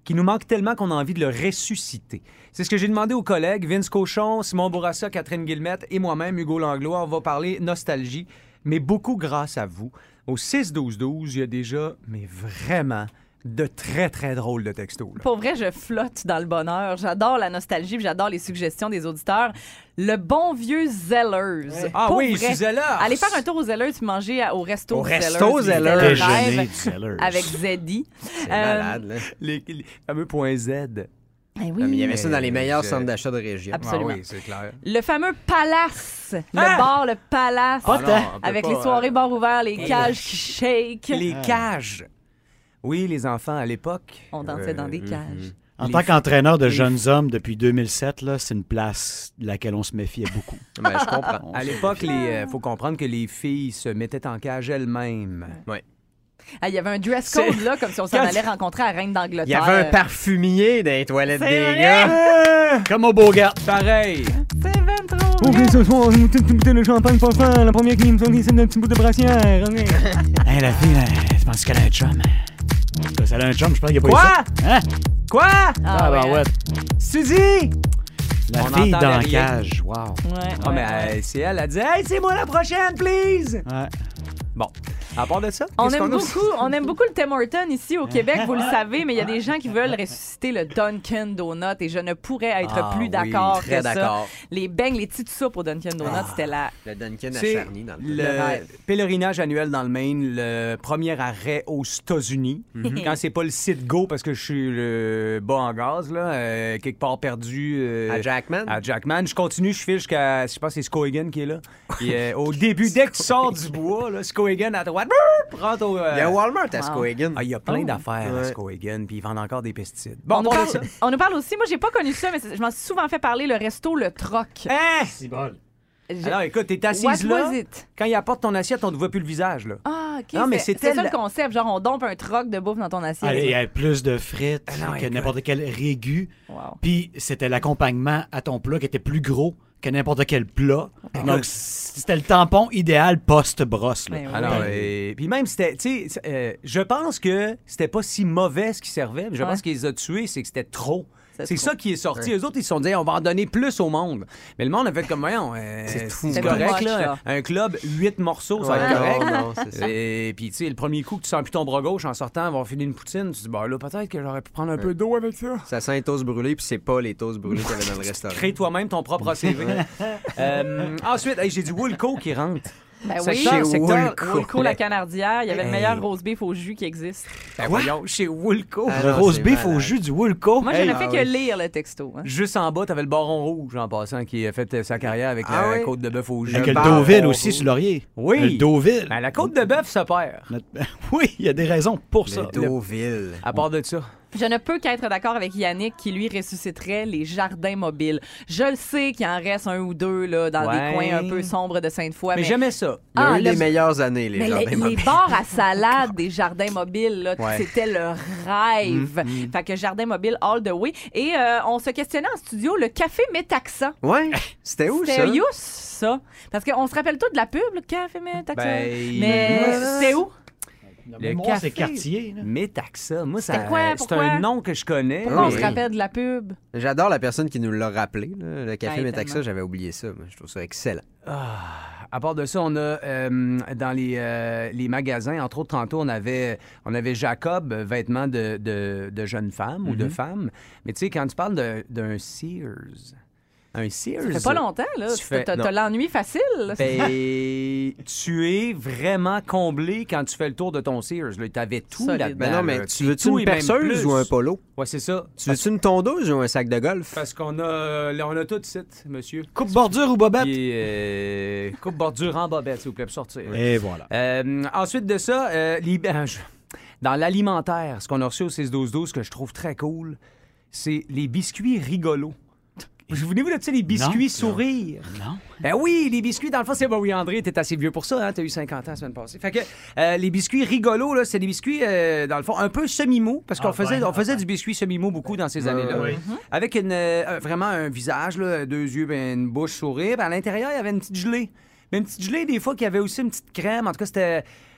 qui nous manque tellement qu'on a envie de le ressusciter. C'est ce que j'ai demandé aux collègues, Vince Cochon, Simon Bourassa, Catherine Guillemette et moi-même, Hugo Langlois. On va parler nostalgie, mais beaucoup grâce à vous. Au six douze douze, il y a déjà, mais vraiment, de très, très drôles de textos. Là. Pour vrai, je flotte dans le bonheur. J'adore la nostalgie, puis j'adore les suggestions des auditeurs. Le bon vieux Zellers. Ah Pour oui, vrai. je suis Zellers. Allez faire un tour au Zellers, puis manger à- au resto Au Zellers. resto C'était Zellers. le Déjeuner rêve du Zellers. avec Zeddy. C'est Euh, malade, là. Les, les fameux points Z. Eh oui. Ah, mais il y avait ça dans les meilleurs Je- centres d'achat de région. Absolument. Ah oui, c'est clair. Le fameux Palace. Le Ah! bar, le Palace. Ah non, on peut avec pas, les soirées euh, bars ouverts, les cages qui shake. Les cages. Oui, les enfants, à l'époque. On dansait dans des euh, cages. En Les tant qu'entraîneur de les jeunes hommes depuis deux mille sept, là, c'est une place de laquelle on se méfiait beaucoup. Ben, je comprends. À l'époque, il euh, faut comprendre que les filles se mettaient en cage elles-mêmes. Ah, il y avait un dress code, là, comme si on s'en Quand- allait rencontrer la reine d'Angleterre. Il y avait un parfumier dans les toilettes C'est des vrai? gars. Comme au Bogart. Pareil. C'est ben trop Ok, vrai. ce soir, une petite bouteille de champagne pour faire. La première qui me sonne, c'est un petit bout de brassière. Hey, la fille, là, je pense qu'elle a un chum. Ça, elle a un chum, je pense qu'il n'y a pas Quoi? eu ça. Hein? Quoi? Ah, Ah, ouais, ben ouais. Suzy! La On fille entendait dans la rien. cage. Wow. Ouais, Ah, ouais, mais ouais. euh, c'est elle, elle dit Hey, c'est moi la prochaine, please! Ouais. Bon, à part de ça, On qu'est-ce aime, qu'on a? beaucoup, on aime beaucoup le Tim Hortons ici au Québec, vous le savez, mais il y a des gens qui veulent ressusciter le Dunkin' Donut et je ne pourrais être Ah plus oui, d'accord Très que ça. d'accord. Les beignes, les petites soupes au Dunkin' Donut, c'était la... Le Dunkin' à C'est Charny dans le le, Le rêve. pèlerinage annuel dans le Maine, le premier arrêt aux États-Unis. Quand c'est pas le site Go parce que je suis le bas en gaz, là, euh, quelque part perdu. euh, À Jackman. À Jackman. Je continue, je file jusqu'à. Je pense que c'est Skowhegan qui est là. Et, euh, au début, dès que tu sors du bois, là, Skowhegan à droite, brrr, rentre au. euh, Il y a Walmart à Wow. Skowhegan. Ah, il y a plein Oh. d'affaires à Ouais. Skowhegan, puis ils vendent encore des pesticides. Bon, on, nous on parle, ça. on nous parle aussi, moi j'ai pas connu ça, mais c'est- je m'en suis souvent fait parler, le resto Le Troc. Hein? C'est bon. Je- Alors, écoute, t'es What assise là. was it? Quand il apporte ton assiette, on ne voit plus le visage, là. Ah, OK. Non, mais c'est- c'était c'est ça la- le concept, genre on dompe un troc de bouffe dans ton assiette. Allez, il y a plus de frites Ah non, que écoute. n'importe quel régu. Wow. Puis c'était l'accompagnement à ton plat qui était plus gros que n'importe quel plat. Donc c'était le tampon idéal post-brosse. là. Ben oui. Alors, et puis même, c'était, tu sais, euh, je pense que c'était pas si mauvais ce qui servait, mais je Ouais. pense qu'ils les a tués, c'est que c'était trop. C'est C'est trop. ça qui est sorti. Eux autres, ils se sont dit, on va en donner plus au monde. Mais le monde a fait comme, voyons, euh, C'est c'est C'est correct, too much, là. là. Un club, huit morceaux, ça va Ouais, être correct. non, non, c'est ça. Et puis, tu sais, le premier coup que tu sens plus ton bras gauche en sortant, avoir fini une poutine, tu te dis, bah là, peut-être que j'aurais pu prendre un peu d'eau avec ça. Ça sent les toasts brûlés, puis c'est pas les toasts brûlés qu'il y avait dans le restaurant. Crée toi-même ton propre A C V. Euh, ensuite, hey, j'ai du Woolco qui rentre. Ben Ça oui, chez secteur Woolco. Woolco, la canardière. Il y avait le Hey. meilleur roast beef au jus qui existe. Ben voyons, chez Woolco. Ah Le non, rose c'est beef au malade. jus du Woolco. Moi, je Hey, ne fais ah que oui. lire le texto. hein. Juste en bas, t'avais le Baron Rouge en passant qui a fait euh, sa carrière avec Ah la oui? côte de bœuf au jus. Avec Le le bar Deauville au aussi rouge. sur Laurier. Oui. Le Deauville. Ben, la côte de bœuf se perd. Notre- Oui, il y a des raisons pour ça. Le Deauville. À part de ça. Je ne peux qu'être d'accord avec Yannick qui, lui, ressusciterait les jardins mobiles. Je le sais qu'il en reste un ou deux là, dans Ouais. des coins un peu sombres de Sainte-Foy. Mais Mais, j'aimais ça. Il y a Ah, eu le- les meilleures années, les mais jardins les, les mobiles. bars à salade des jardins mobiles, là, Ouais. c'était le rêve. Fait que jardin mobile all the way. Et euh, on se questionnait en studio, le café Métaxa. Ouais, c'était où ça? C'était où ça? Parce qu'on se rappelle tout de la pub, le café Métaxa. Ben, Mais euh, c'était où? Le Moi, café. c'est quartier. là. Métaxa. Moi, ça, C'était quoi? c'est Pourquoi? un nom que je connais. Pourquoi on oui. se rappelle de la pub? J'adore la personne qui nous l'a rappelé. là. Le café Ouais, Métaxa, tellement. j'avais oublié ça. mais Je trouve ça excellent. Ah, à part de ça, on a euh, dans les, euh, les magasins, entre autres, tantôt, on avait, on avait Jacob, euh, vêtements de, de, de jeunes femmes ou de femmes. Mais tu sais, quand tu parles de- d'un Sears, un Sears. Ça fait pas longtemps, là. Tu fais- T'as non. t'as l'ennui facile. là. Ben, tu es vraiment comblé quand tu fais le tour de ton Sears. Tu avais tout Solide. là-dedans. Ben non, mais là. tu veux-tu Tout une et même perceuse plus. ou un polo? Ouais, c'est ça. Tu veux-tu une tondeuse ou un sac de golf? Parce qu'on a, là, on a tout ici, monsieur. Coupe bordure ou bobette? Qui est, euh, coupe bordure en bobette, s'il vous plaît, pour sortir. Et voilà. Euh, ensuite de ça, euh, les- euh, je- dans l'alimentaire, ce qu'on a reçu au six douze douze que je trouve très cool, c'est les biscuits rigolos. Vous venez-vous de ça, les biscuits Non. sourires? Non. Ben oui, les biscuits, dans le fond, c'est... Ben oui, André, t'es assez vieux pour ça, hein? T'as eu cinquante ans la semaine passée. Fait que euh, les biscuits rigolos, là, c'est des biscuits, euh, dans le fond, un peu semi-mous, parce qu'on Ah, faisait, ouais, on ah, faisait ouais. du biscuit semi-mou beaucoup dans ces années-là. oui. Avec une, euh, vraiment un visage, là, deux yeux, ben, une bouche sourire. Ben, à l'intérieur, il y avait une petite gelée. Mais une petite gelée, des fois, qui avait aussi une petite crème. En tout cas, c'était...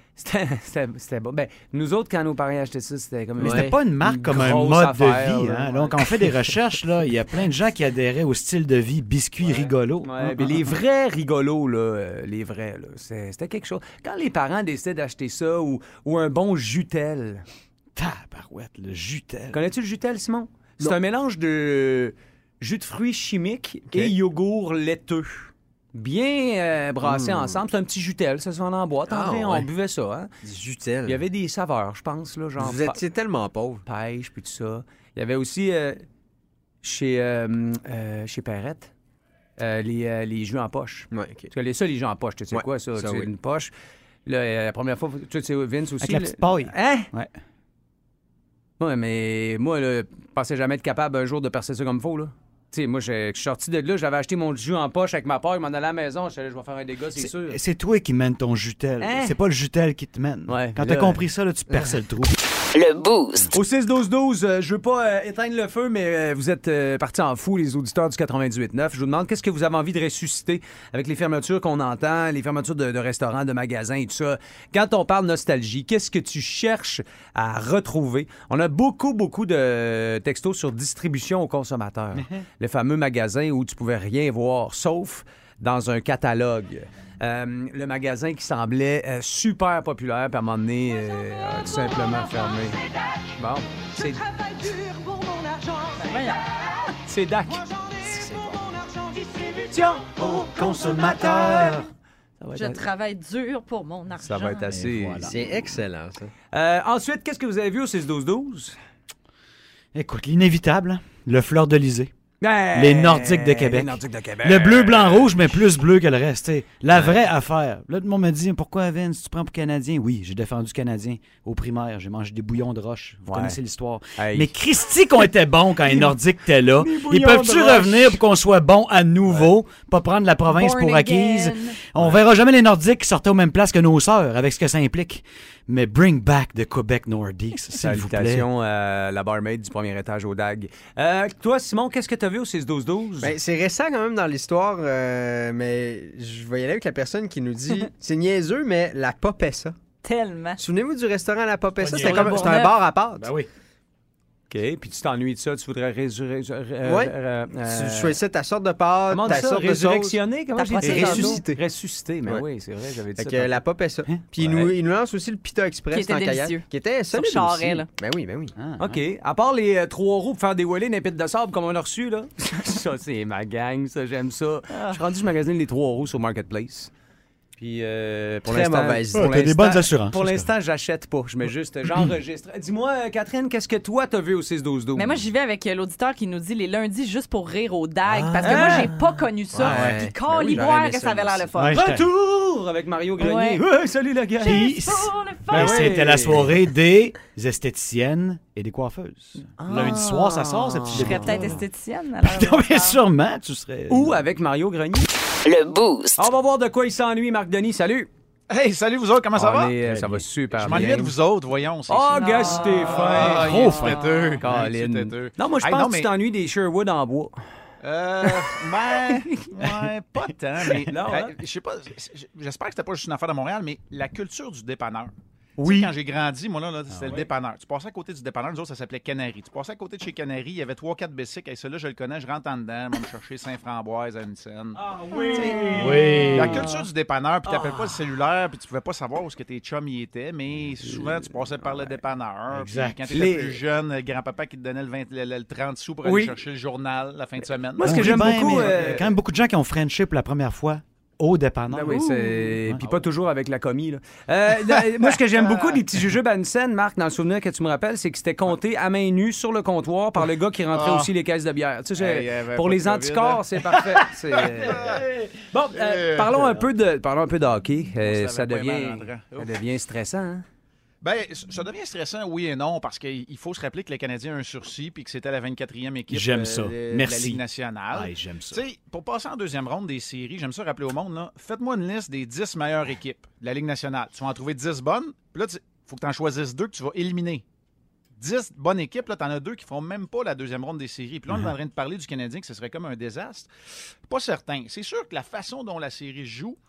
C'était, c'était, c'était bon. Ben, nous autres, quand nos parents achetaient ça, c'était comme... Mais Ouais. c'était pas une marque Une comme un grosse mode affaire, de vie. là. Hein? Là, quand on fait des recherches, là, il y a plein de gens qui adhéraient au style de vie biscuit rigolo. Ouais, mais les vrais rigolos, là, euh, les vrais, là, c'est- c'était quelque chose. Quand les parents décidaient d'acheter ça ou, ou un bon jutel. Tabarouette, le jutel. Connais-tu le jutel, Simon? C'est un mélange de jus de fruits chimiques et yogourt laiteux. Bien euh, brassés ensemble. C'est un petit jutel, ça se vend en boîte. Ah, André, ouais. on buvait ça. Hein? Du jutel. Il y avait des saveurs, je pense, là, genre Vous pa- étiez tellement pauvre. pêche, puis tout ça. Il y avait aussi euh, chez, euh, euh, chez Perrette euh, les, euh, les jus en poche. Ouais, OK. Tu connais ça, les jus en poche. Tu sais Ouais, quoi, ça? ça, Tu sais, oui. une poche. Là, euh, la première fois, tu sais, Vince aussi. Avec la là- petite paille. Hein? Ouais. Ouais, mais moi, là, je pensais jamais être capable un jour de percer ça comme il faut, là. Tu sais, moi, je je suis sorti de là, j'avais acheté mon jus en poche avec ma paille, je m'en allais à la maison, je suis allé, je vais faire un dégât, c'est sûr. C'est, c'est toi qui mènes ton jutel. Hein? C'est pas le jutel qui te mène. Ouais, Quand là- t'as compris ça, là, tu perçais le trou. Le Boost. Au six douze douze, euh, je veux pas euh, éteindre le feu, mais euh, vous êtes euh, partis en fou, les auditeurs du quatre-vingt-dix-huit neuf. Je vous demande, qu'est-ce que vous avez envie de ressusciter avec les fermetures qu'on entend, les fermetures de, de restaurants, de magasins et tout ça? Quand on parle nostalgie, qu'est-ce que tu cherches à retrouver? On a beaucoup, beaucoup de textos sur distribution aux consommateurs. Le fameux magasin où tu pouvais rien voir, sauf dans un catalogue. Euh, le magasin qui semblait euh, super populaire, puis à un moment donné, euh, a tout simplement fermé. Bon, c'est... C'est Dac. Tiens, Au consommateur. Ça va Je être, travaille dur pour mon argent. ça va être assez... voilà. C'est excellent, ça. Euh, ensuite, qu'est-ce que vous avez vu au six douze douze? Écoute, l'inévitable, hein, le fleur d'Elysée. Ben, Les Nordiques de Québec. Les Nordiques de Québec. Le bleu, blanc, rouge, mais plus bleu que le reste. t'sais. La vraie affaire. Là, tout le monde me dit, pourquoi Vince, tu prends pour Canadien? Oui, j'ai défendu Canadien au primaire. J'ai mangé des bouillons de roche. Vous Ouais. connaissez l'histoire. Hey. Mais Christy qu'on était bons quand les Nordiques étaient là. Des Ils bouillons peuvent-tu de roche. revenir pour qu'on soit bons à nouveau? Pas prendre la province Born pour acquise. again. On verra jamais les Nordiques qui sortaient aux mêmes places que nos sœurs, avec ce que ça implique. Mais bring back the Quebec Nordiques, s'il vous plaît. Salutations à la barmaid du premier étage au D A G. Euh, toi, Simon, qu'est-ce que tu as vu au six douze douze? Ben, c'est récent quand même dans l'histoire, euh, mais je vais y aller avec la personne qui nous dit c'est niaiseux, mais la Popessa. Tellement. Souvenez-vous du restaurant La Popessa? Sur C'était le comme c'était un Bourgneuf. bar à pâtes. Ben oui. OK, puis tu t'ennuies de ça, tu voudrais résurrectionner... Ouais. Tu choisissais ta sorte de pâte, Comment on ta dit ça? sorte de sauce. Résurrectionner? Comment Ta j'ai dit? procédure. Ressusciter. Ressusciter, mais Ouais. oui, c'est vrai, j'avais dit Fait ça. que tantôt. la Popessa. Hein? Puis il, Ouais. nous, il nous lance aussi le Pita Express Qui était en kayak. délicieux. Qui était solide Sur Charest, aussi. là. Ben oui, ben oui. Ah, OK. À part les euh, trois roues pour faire déweiler une épite de sable comme on a reçu, là. Ça, c'est ma gang, ça, j'aime ça. Je suis rendu, je magasine les trois roues sur Marketplace. Puis euh, pour Très l'instant... mauvaise pour idée. Ah, t'as des l'instant- bonnes assurances, Pour ça, c'est l'instant, j'achète pas. Je mets juste... J'enregistre. Dis-moi, euh, Catherine, qu'est-ce que toi, t'as vu au six douze douze? Mais moi, j'y vais avec euh, l'auditeur qui nous dit les lundis juste pour rire au D A G. Ah. Parce que moi, j'ai pas connu ça. Ouais. Puis Ben quand oui, j'aurais voir aimé que ça, ça avait moi l'air le aussi. fun. Ouais, j'étais- Retour avec Mario Grenier. Ouais. Ouais, salut, la gang. Puis, Pour le ben, fun. c'était la soirée des esthéticiennes et des coiffeuses. Ah. Lundi soir, ça sort, ce petit Je serais débat. peut-être esthéticienne. alors, Non, on mais parle. sûrement, tu serais... Ou avec Mario Grenier. Le Boost. On va voir de quoi il s'ennuie, Marc Denis. Salut. Hey, salut vous autres, comment ça On va? est, euh, Très ça va bien. super Je bien. m'ennuyais de vous autres, voyons. c'est Oh, ça. gars, c'était fin. Ah, Trop il est fin. têteux. Colin. Il est têteux. Non, moi, je Hey, pense non, que tu mais- t'ennuies des Sherwood en bois. Euh, ben, ouais, pas tant, mais Non, hey, hein? je sais pas, j- j'espère que c'était pas juste une affaire de Montréal, mais la culture du dépanneur. Oui. Tu sais, quand j'ai grandi, moi, là, là, c'était le dépanneur. Tu passais à côté du dépanneur, nous autres, ça s'appelait Canary. Tu passais à côté de chez Canary, il y avait trois quatre bicycles. Et celui-là, je le connais, je rentre en dedans, je vais me chercher Saint-Framboise à une scène. Ah oui. Oui. La culture du dépanneur, puis t'appelles pas le cellulaire, puis tu pouvais pas savoir où ce que tes chums y étaient, mais souvent, tu passais par le dépanneur. Puis Exact. quand t'étais Les- plus jeune, le grand-papa qui te donnait le, vingt, le, le trente sous pour aller Oui. chercher le journal la fin de semaine. Moi, ce que On j'aime rit bien, beaucoup, mais euh, Il y a quand même beaucoup de gens qui ont Frenché pour la première fois au dépanneur. Ben oui, c'est... Ouh. Puis pas toujours avec la commis, là. Euh, euh, moi, ce que j'aime beaucoup des petits jujubes à une scène, Marc, dans le souvenir que tu me rappelles, c'est que c'était compté à main nue sur le comptoir par le gars qui rentrait Ah. aussi les caisses de bière. Tu sais, Hey, j'ai- il y avait pour pas les de COVID, anticorps, hein? c'est parfait. C'est, euh, Bon, euh, parlons un peu de, parlons un peu de hockey. Euh, On ça, savait pas devient, aimer en rentrant. ça devient stressant, hein? Ben, ça devient stressant, oui et non, parce qu'il faut se rappeler que les Canadiens ont un sursis puis que c'était la vingt-quatrième équipe J'aime euh, ça. de, de Merci. la Ligue nationale. Ouais, j'aime ça. Tu sais, pour passer en deuxième ronde des séries, j'aime ça rappeler au monde, là, faites-moi une liste des dix meilleures équipes de la Ligue nationale. Tu vas en trouver dix bonnes, puis là, il faut que tu en choisisses deux que tu vas éliminer. dix bonnes équipes, là, t'en as deux qui feront même pas la deuxième ronde des séries. Puis là, on est en train de parler du Canadien, que ce serait comme un désastre. Pas certain. C'est sûr que la façon dont la série se joue,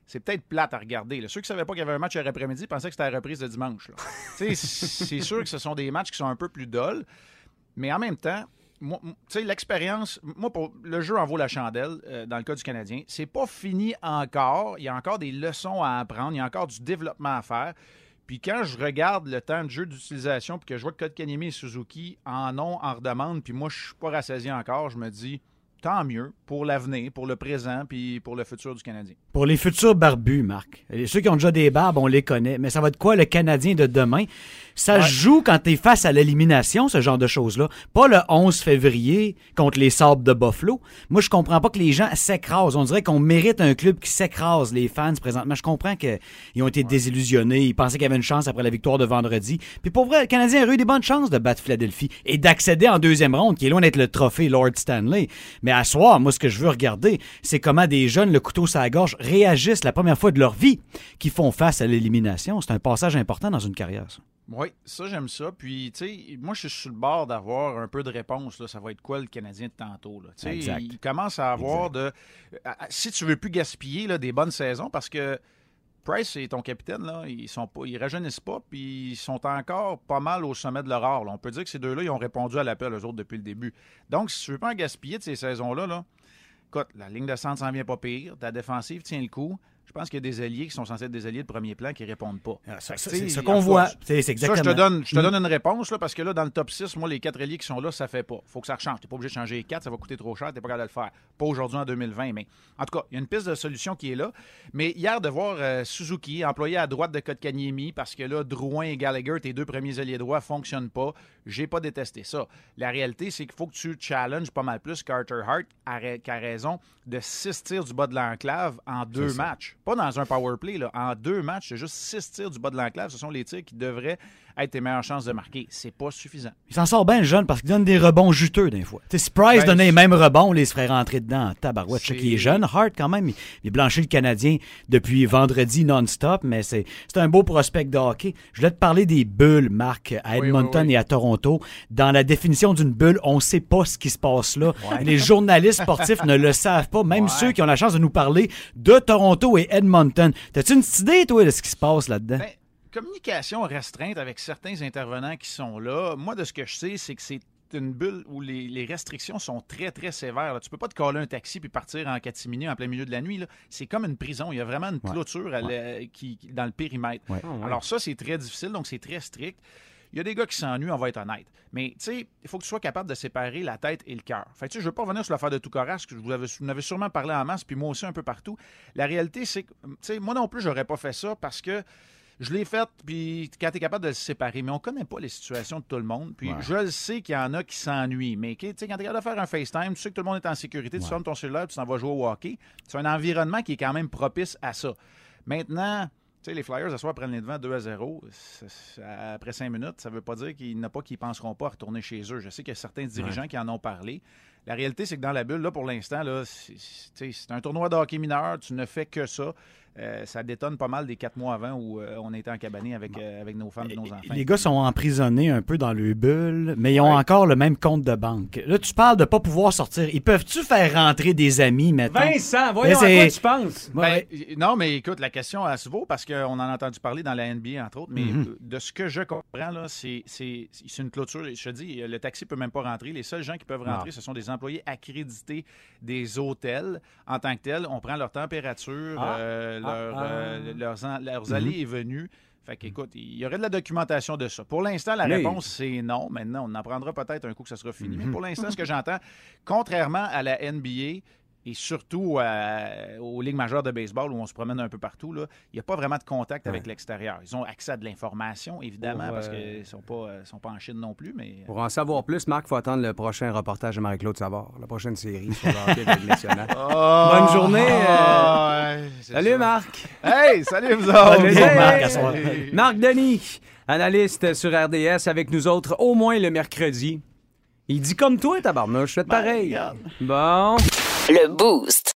c'est peut-être plate à regarder. Là. Ceux qui ne savaient pas qu'il y avait un match hier après-midi pensaient que c'était la reprise de dimanche. Là. C'est sûr que ce sont des matchs qui sont un peu plus dulls, mais en même temps, moi, l'expérience, moi, pour, le jeu en vaut la chandelle euh, dans le cas du Canadien. C'est pas fini encore. Il y a encore des leçons à apprendre. Il y a encore du développement à faire. Puis quand je regarde le temps de jeu d'utilisation puis que je vois que Kotkaniemi et Suzuki en ont en redemande, puis moi, je suis pas rassasié encore, je me dis... tant mieux pour l'avenir, pour le présent, puis pour le futur du Canadien. Pour les futurs barbus, Marc. Ceux qui ont déjà des barbes, on les connaît. Mais ça va être quoi le Canadien de demain? Ça ouais. joue quand t'es face à l'élimination, ce genre de choses-là. Pas le onze février contre les Sabres de Buffalo. Moi, je comprends pas que les gens s'écrasent. On dirait qu'on mérite un club qui s'écrase, les fans, présentement. Je comprends qu'ils ont été ouais. désillusionnés. Ils pensaient qu'il y avait une chance après la victoire de vendredi. Puis pour vrai, le Canadien a eu des bonnes chances de battre Philadelphie et d'accéder en deuxième ronde, qui est loin d'être le trophée Lord Stanley. Mais à soir, moi, ce que je veux regarder, c'est comment des jeunes, le couteau sur la gorge, réagissent la première fois de leur vie, qui font face à l'élimination. C'est un passage important dans une carrière, ça. Oui, ça, j'aime ça. Puis, tu sais, moi, je suis sur le bord d'avoir un peu de réponse. Là. Ça va être quoi le Canadien de tantôt? Là? Exact. Il commence à avoir exact. de... Si tu veux plus gaspiller là, des bonnes saisons, parce que Price et ton capitaine, là, ils sont pas, ils rajeunissent pas, puis ils sont encore pas mal au sommet de leur art. Là. On peut dire que ces deux-là, ils ont répondu à l'appel, eux autres, depuis le début. Donc, si tu veux pas en gaspiller de ces saisons-là, là, écoute, la ligne de centre s'en vient pas pire, ta défensive tient le coup. Je pense qu'il y a des alliés qui sont censés être des alliés de premier plan qui répondent pas. Ah, ça, ça, c'est ce qu'on voit. C'est, c'est exactement. Ça, je te donne, je te donne une réponse, là, parce que là, dans le top six, moi, les quatre alliés qui sont là, ça fait pas. Faut que ça rechange. Tu n'es pas obligé de changer les quatre, ça va coûter trop cher, tu n'es pas capable de le faire. Pas aujourd'hui en deux mille vingt, mais en tout cas, il y a une piste de solution qui est là. Mais hier, de voir euh, Suzuki employé à droite de Kotkaniemi, parce que là, Drouin et Gallagher, tes deux premiers alliés droits, ne fonctionnent pas. J'ai pas détesté ça. La réalité, c'est qu'il faut que tu challenges pas mal plus Carter Hart, qui a raison de six tirs du bas de l'enclave en deux c'est matchs. Ça. Pas dans un power play, là. En deux matchs, c'est juste six tirs du bas de l'enclave. Ce sont les tirs qui devraient être tes meilleures chances de marquer. C'est pas suffisant. Il s'en sort bien, le jeune, parce qu'il donne des rebonds juteux, des fois. T'sais, si Price ben, donnait les mêmes rebonds, on les ferait rentrer dedans en tabarouette. Je sais qu'il est jeune. Hart, quand même, il, il blanchit le Canadien depuis vendredi non-stop, mais c'est, c'est un beau prospect de hockey. Je voulais te parler des bulles, Marc, à Edmonton oui, oui, oui. et à Toronto. Dans la définition d'une bulle, on sait pas ce qui se passe là. Ouais. Les journalistes sportifs ne le savent pas, même ouais. ceux qui ont la chance de nous parler de Toronto et Edmonton. T'as-tu une petite idée, toi, de ce qui se passe là-dedans? Ben, communication restreinte avec certains intervenants qui sont là. Moi, de ce que je sais, c'est que c'est une bulle où les, les restrictions sont très, très sévères. Là. Tu peux pas te coller un taxi puis partir en catimini en plein milieu de la nuit. Là. C'est comme une prison. Il y a vraiment une clôture ouais. à ouais. qui, qui, dans le périmètre. Ouais. Oh, ouais. Alors ça, c'est très difficile, donc c'est très strict. Il y a des gars qui s'ennuient, on va être honnête. Mais, tu sais, il faut que tu sois capable de séparer la tête et le cœur. Fait que, tu sais, je ne veux pas revenir sur l'affaire de Tuukka Rask, que vous avez, vous en avez sûrement parlé en masse, puis moi aussi un peu partout. La réalité, c'est que, tu sais, moi non plus, j'aurais pas fait ça parce que je l'ai fait, puis quand tu es capable de le séparer. Mais on connaît pas les situations de tout le monde. Puis ouais. je le sais qu'il y en a qui s'ennuient. Mais, tu sais, quand tu es capable de faire un FaceTime, tu sais que tout le monde est en sécurité, tu ouais. sonnes ton cellulaire, tu t'en vas jouer au hockey. C'est un environnement qui est quand même propice à ça. Maintenant... Tu sais, les Flyers, ce soir, prennent les devants deux à zéro. C'est, c'est, après cinq minutes, ça ne veut pas dire qu'il n'y en a pas qui ne penseront pas à retourner chez eux. Je sais qu'il y a certains dirigeants ouais. qui en ont parlé. La réalité, c'est que dans la bulle, là, pour l'instant, là, c'est, c'est, c'est un tournoi de hockey mineur. Tu ne fais que ça. Euh, ça détonne pas mal des quatre mois avant où euh, on était encabanés avec, euh, avec nos femmes et nos enfants. Les gars sont emprisonnés un peu dans le bulle, mais ils ont ouais. encore le même compte de banque. Là, tu parles de ne pas pouvoir sortir. Ils peuvent-tu faire rentrer des amis, mettons? Vincent, voyons à quoi tu penses. Ben, ouais. Non, mais écoute, la question elle se vaut parce qu'on en a entendu parler dans la N B A, entre autres, mais mm-hmm. de ce que je comprends, là, c'est, c'est, c'est une clôture. Je te dis, le taxi ne peut même pas rentrer. Les seuls gens qui peuvent rentrer, non. ce sont des employés accrédités des hôtels en tant que tels. On prend leur température, ah. euh, leur... Ah. Euh, leurs, en, leurs allées mm-hmm. et venues. Fait qu'écoute, il y aurait de la documentation de ça. Pour l'instant, la mais... réponse, c'est non. Maintenant, on en prendra peut-être un coup que ça sera fini. Mm-hmm. Mais pour l'instant, ce que j'entends, contrairement à la N B A et surtout euh, aux ligues majeures de baseball où on se promène un peu partout, il n'y a pas vraiment de contact ouais. avec l'extérieur. Ils ont accès à de l'information, évidemment, Pour, euh... parce qu'ils ne sont pas, euh, sont pas en Chine non plus. Mais... Pour en savoir plus, Marc, il faut attendre le prochain reportage de Marie-Claude Savard, la prochaine série sur le hockey de Ligue nationale. Oh, Bonne journée. Oh, euh... ouais, salut, ça. Marc. Hey, salut vous autres. Hey, Marc, hey. Marc Denis, analyste sur R D S avec nous autres au moins le mercredi. Il dit comme toi, tabarnouche, faites pareil. Ben, bon. Le Boost.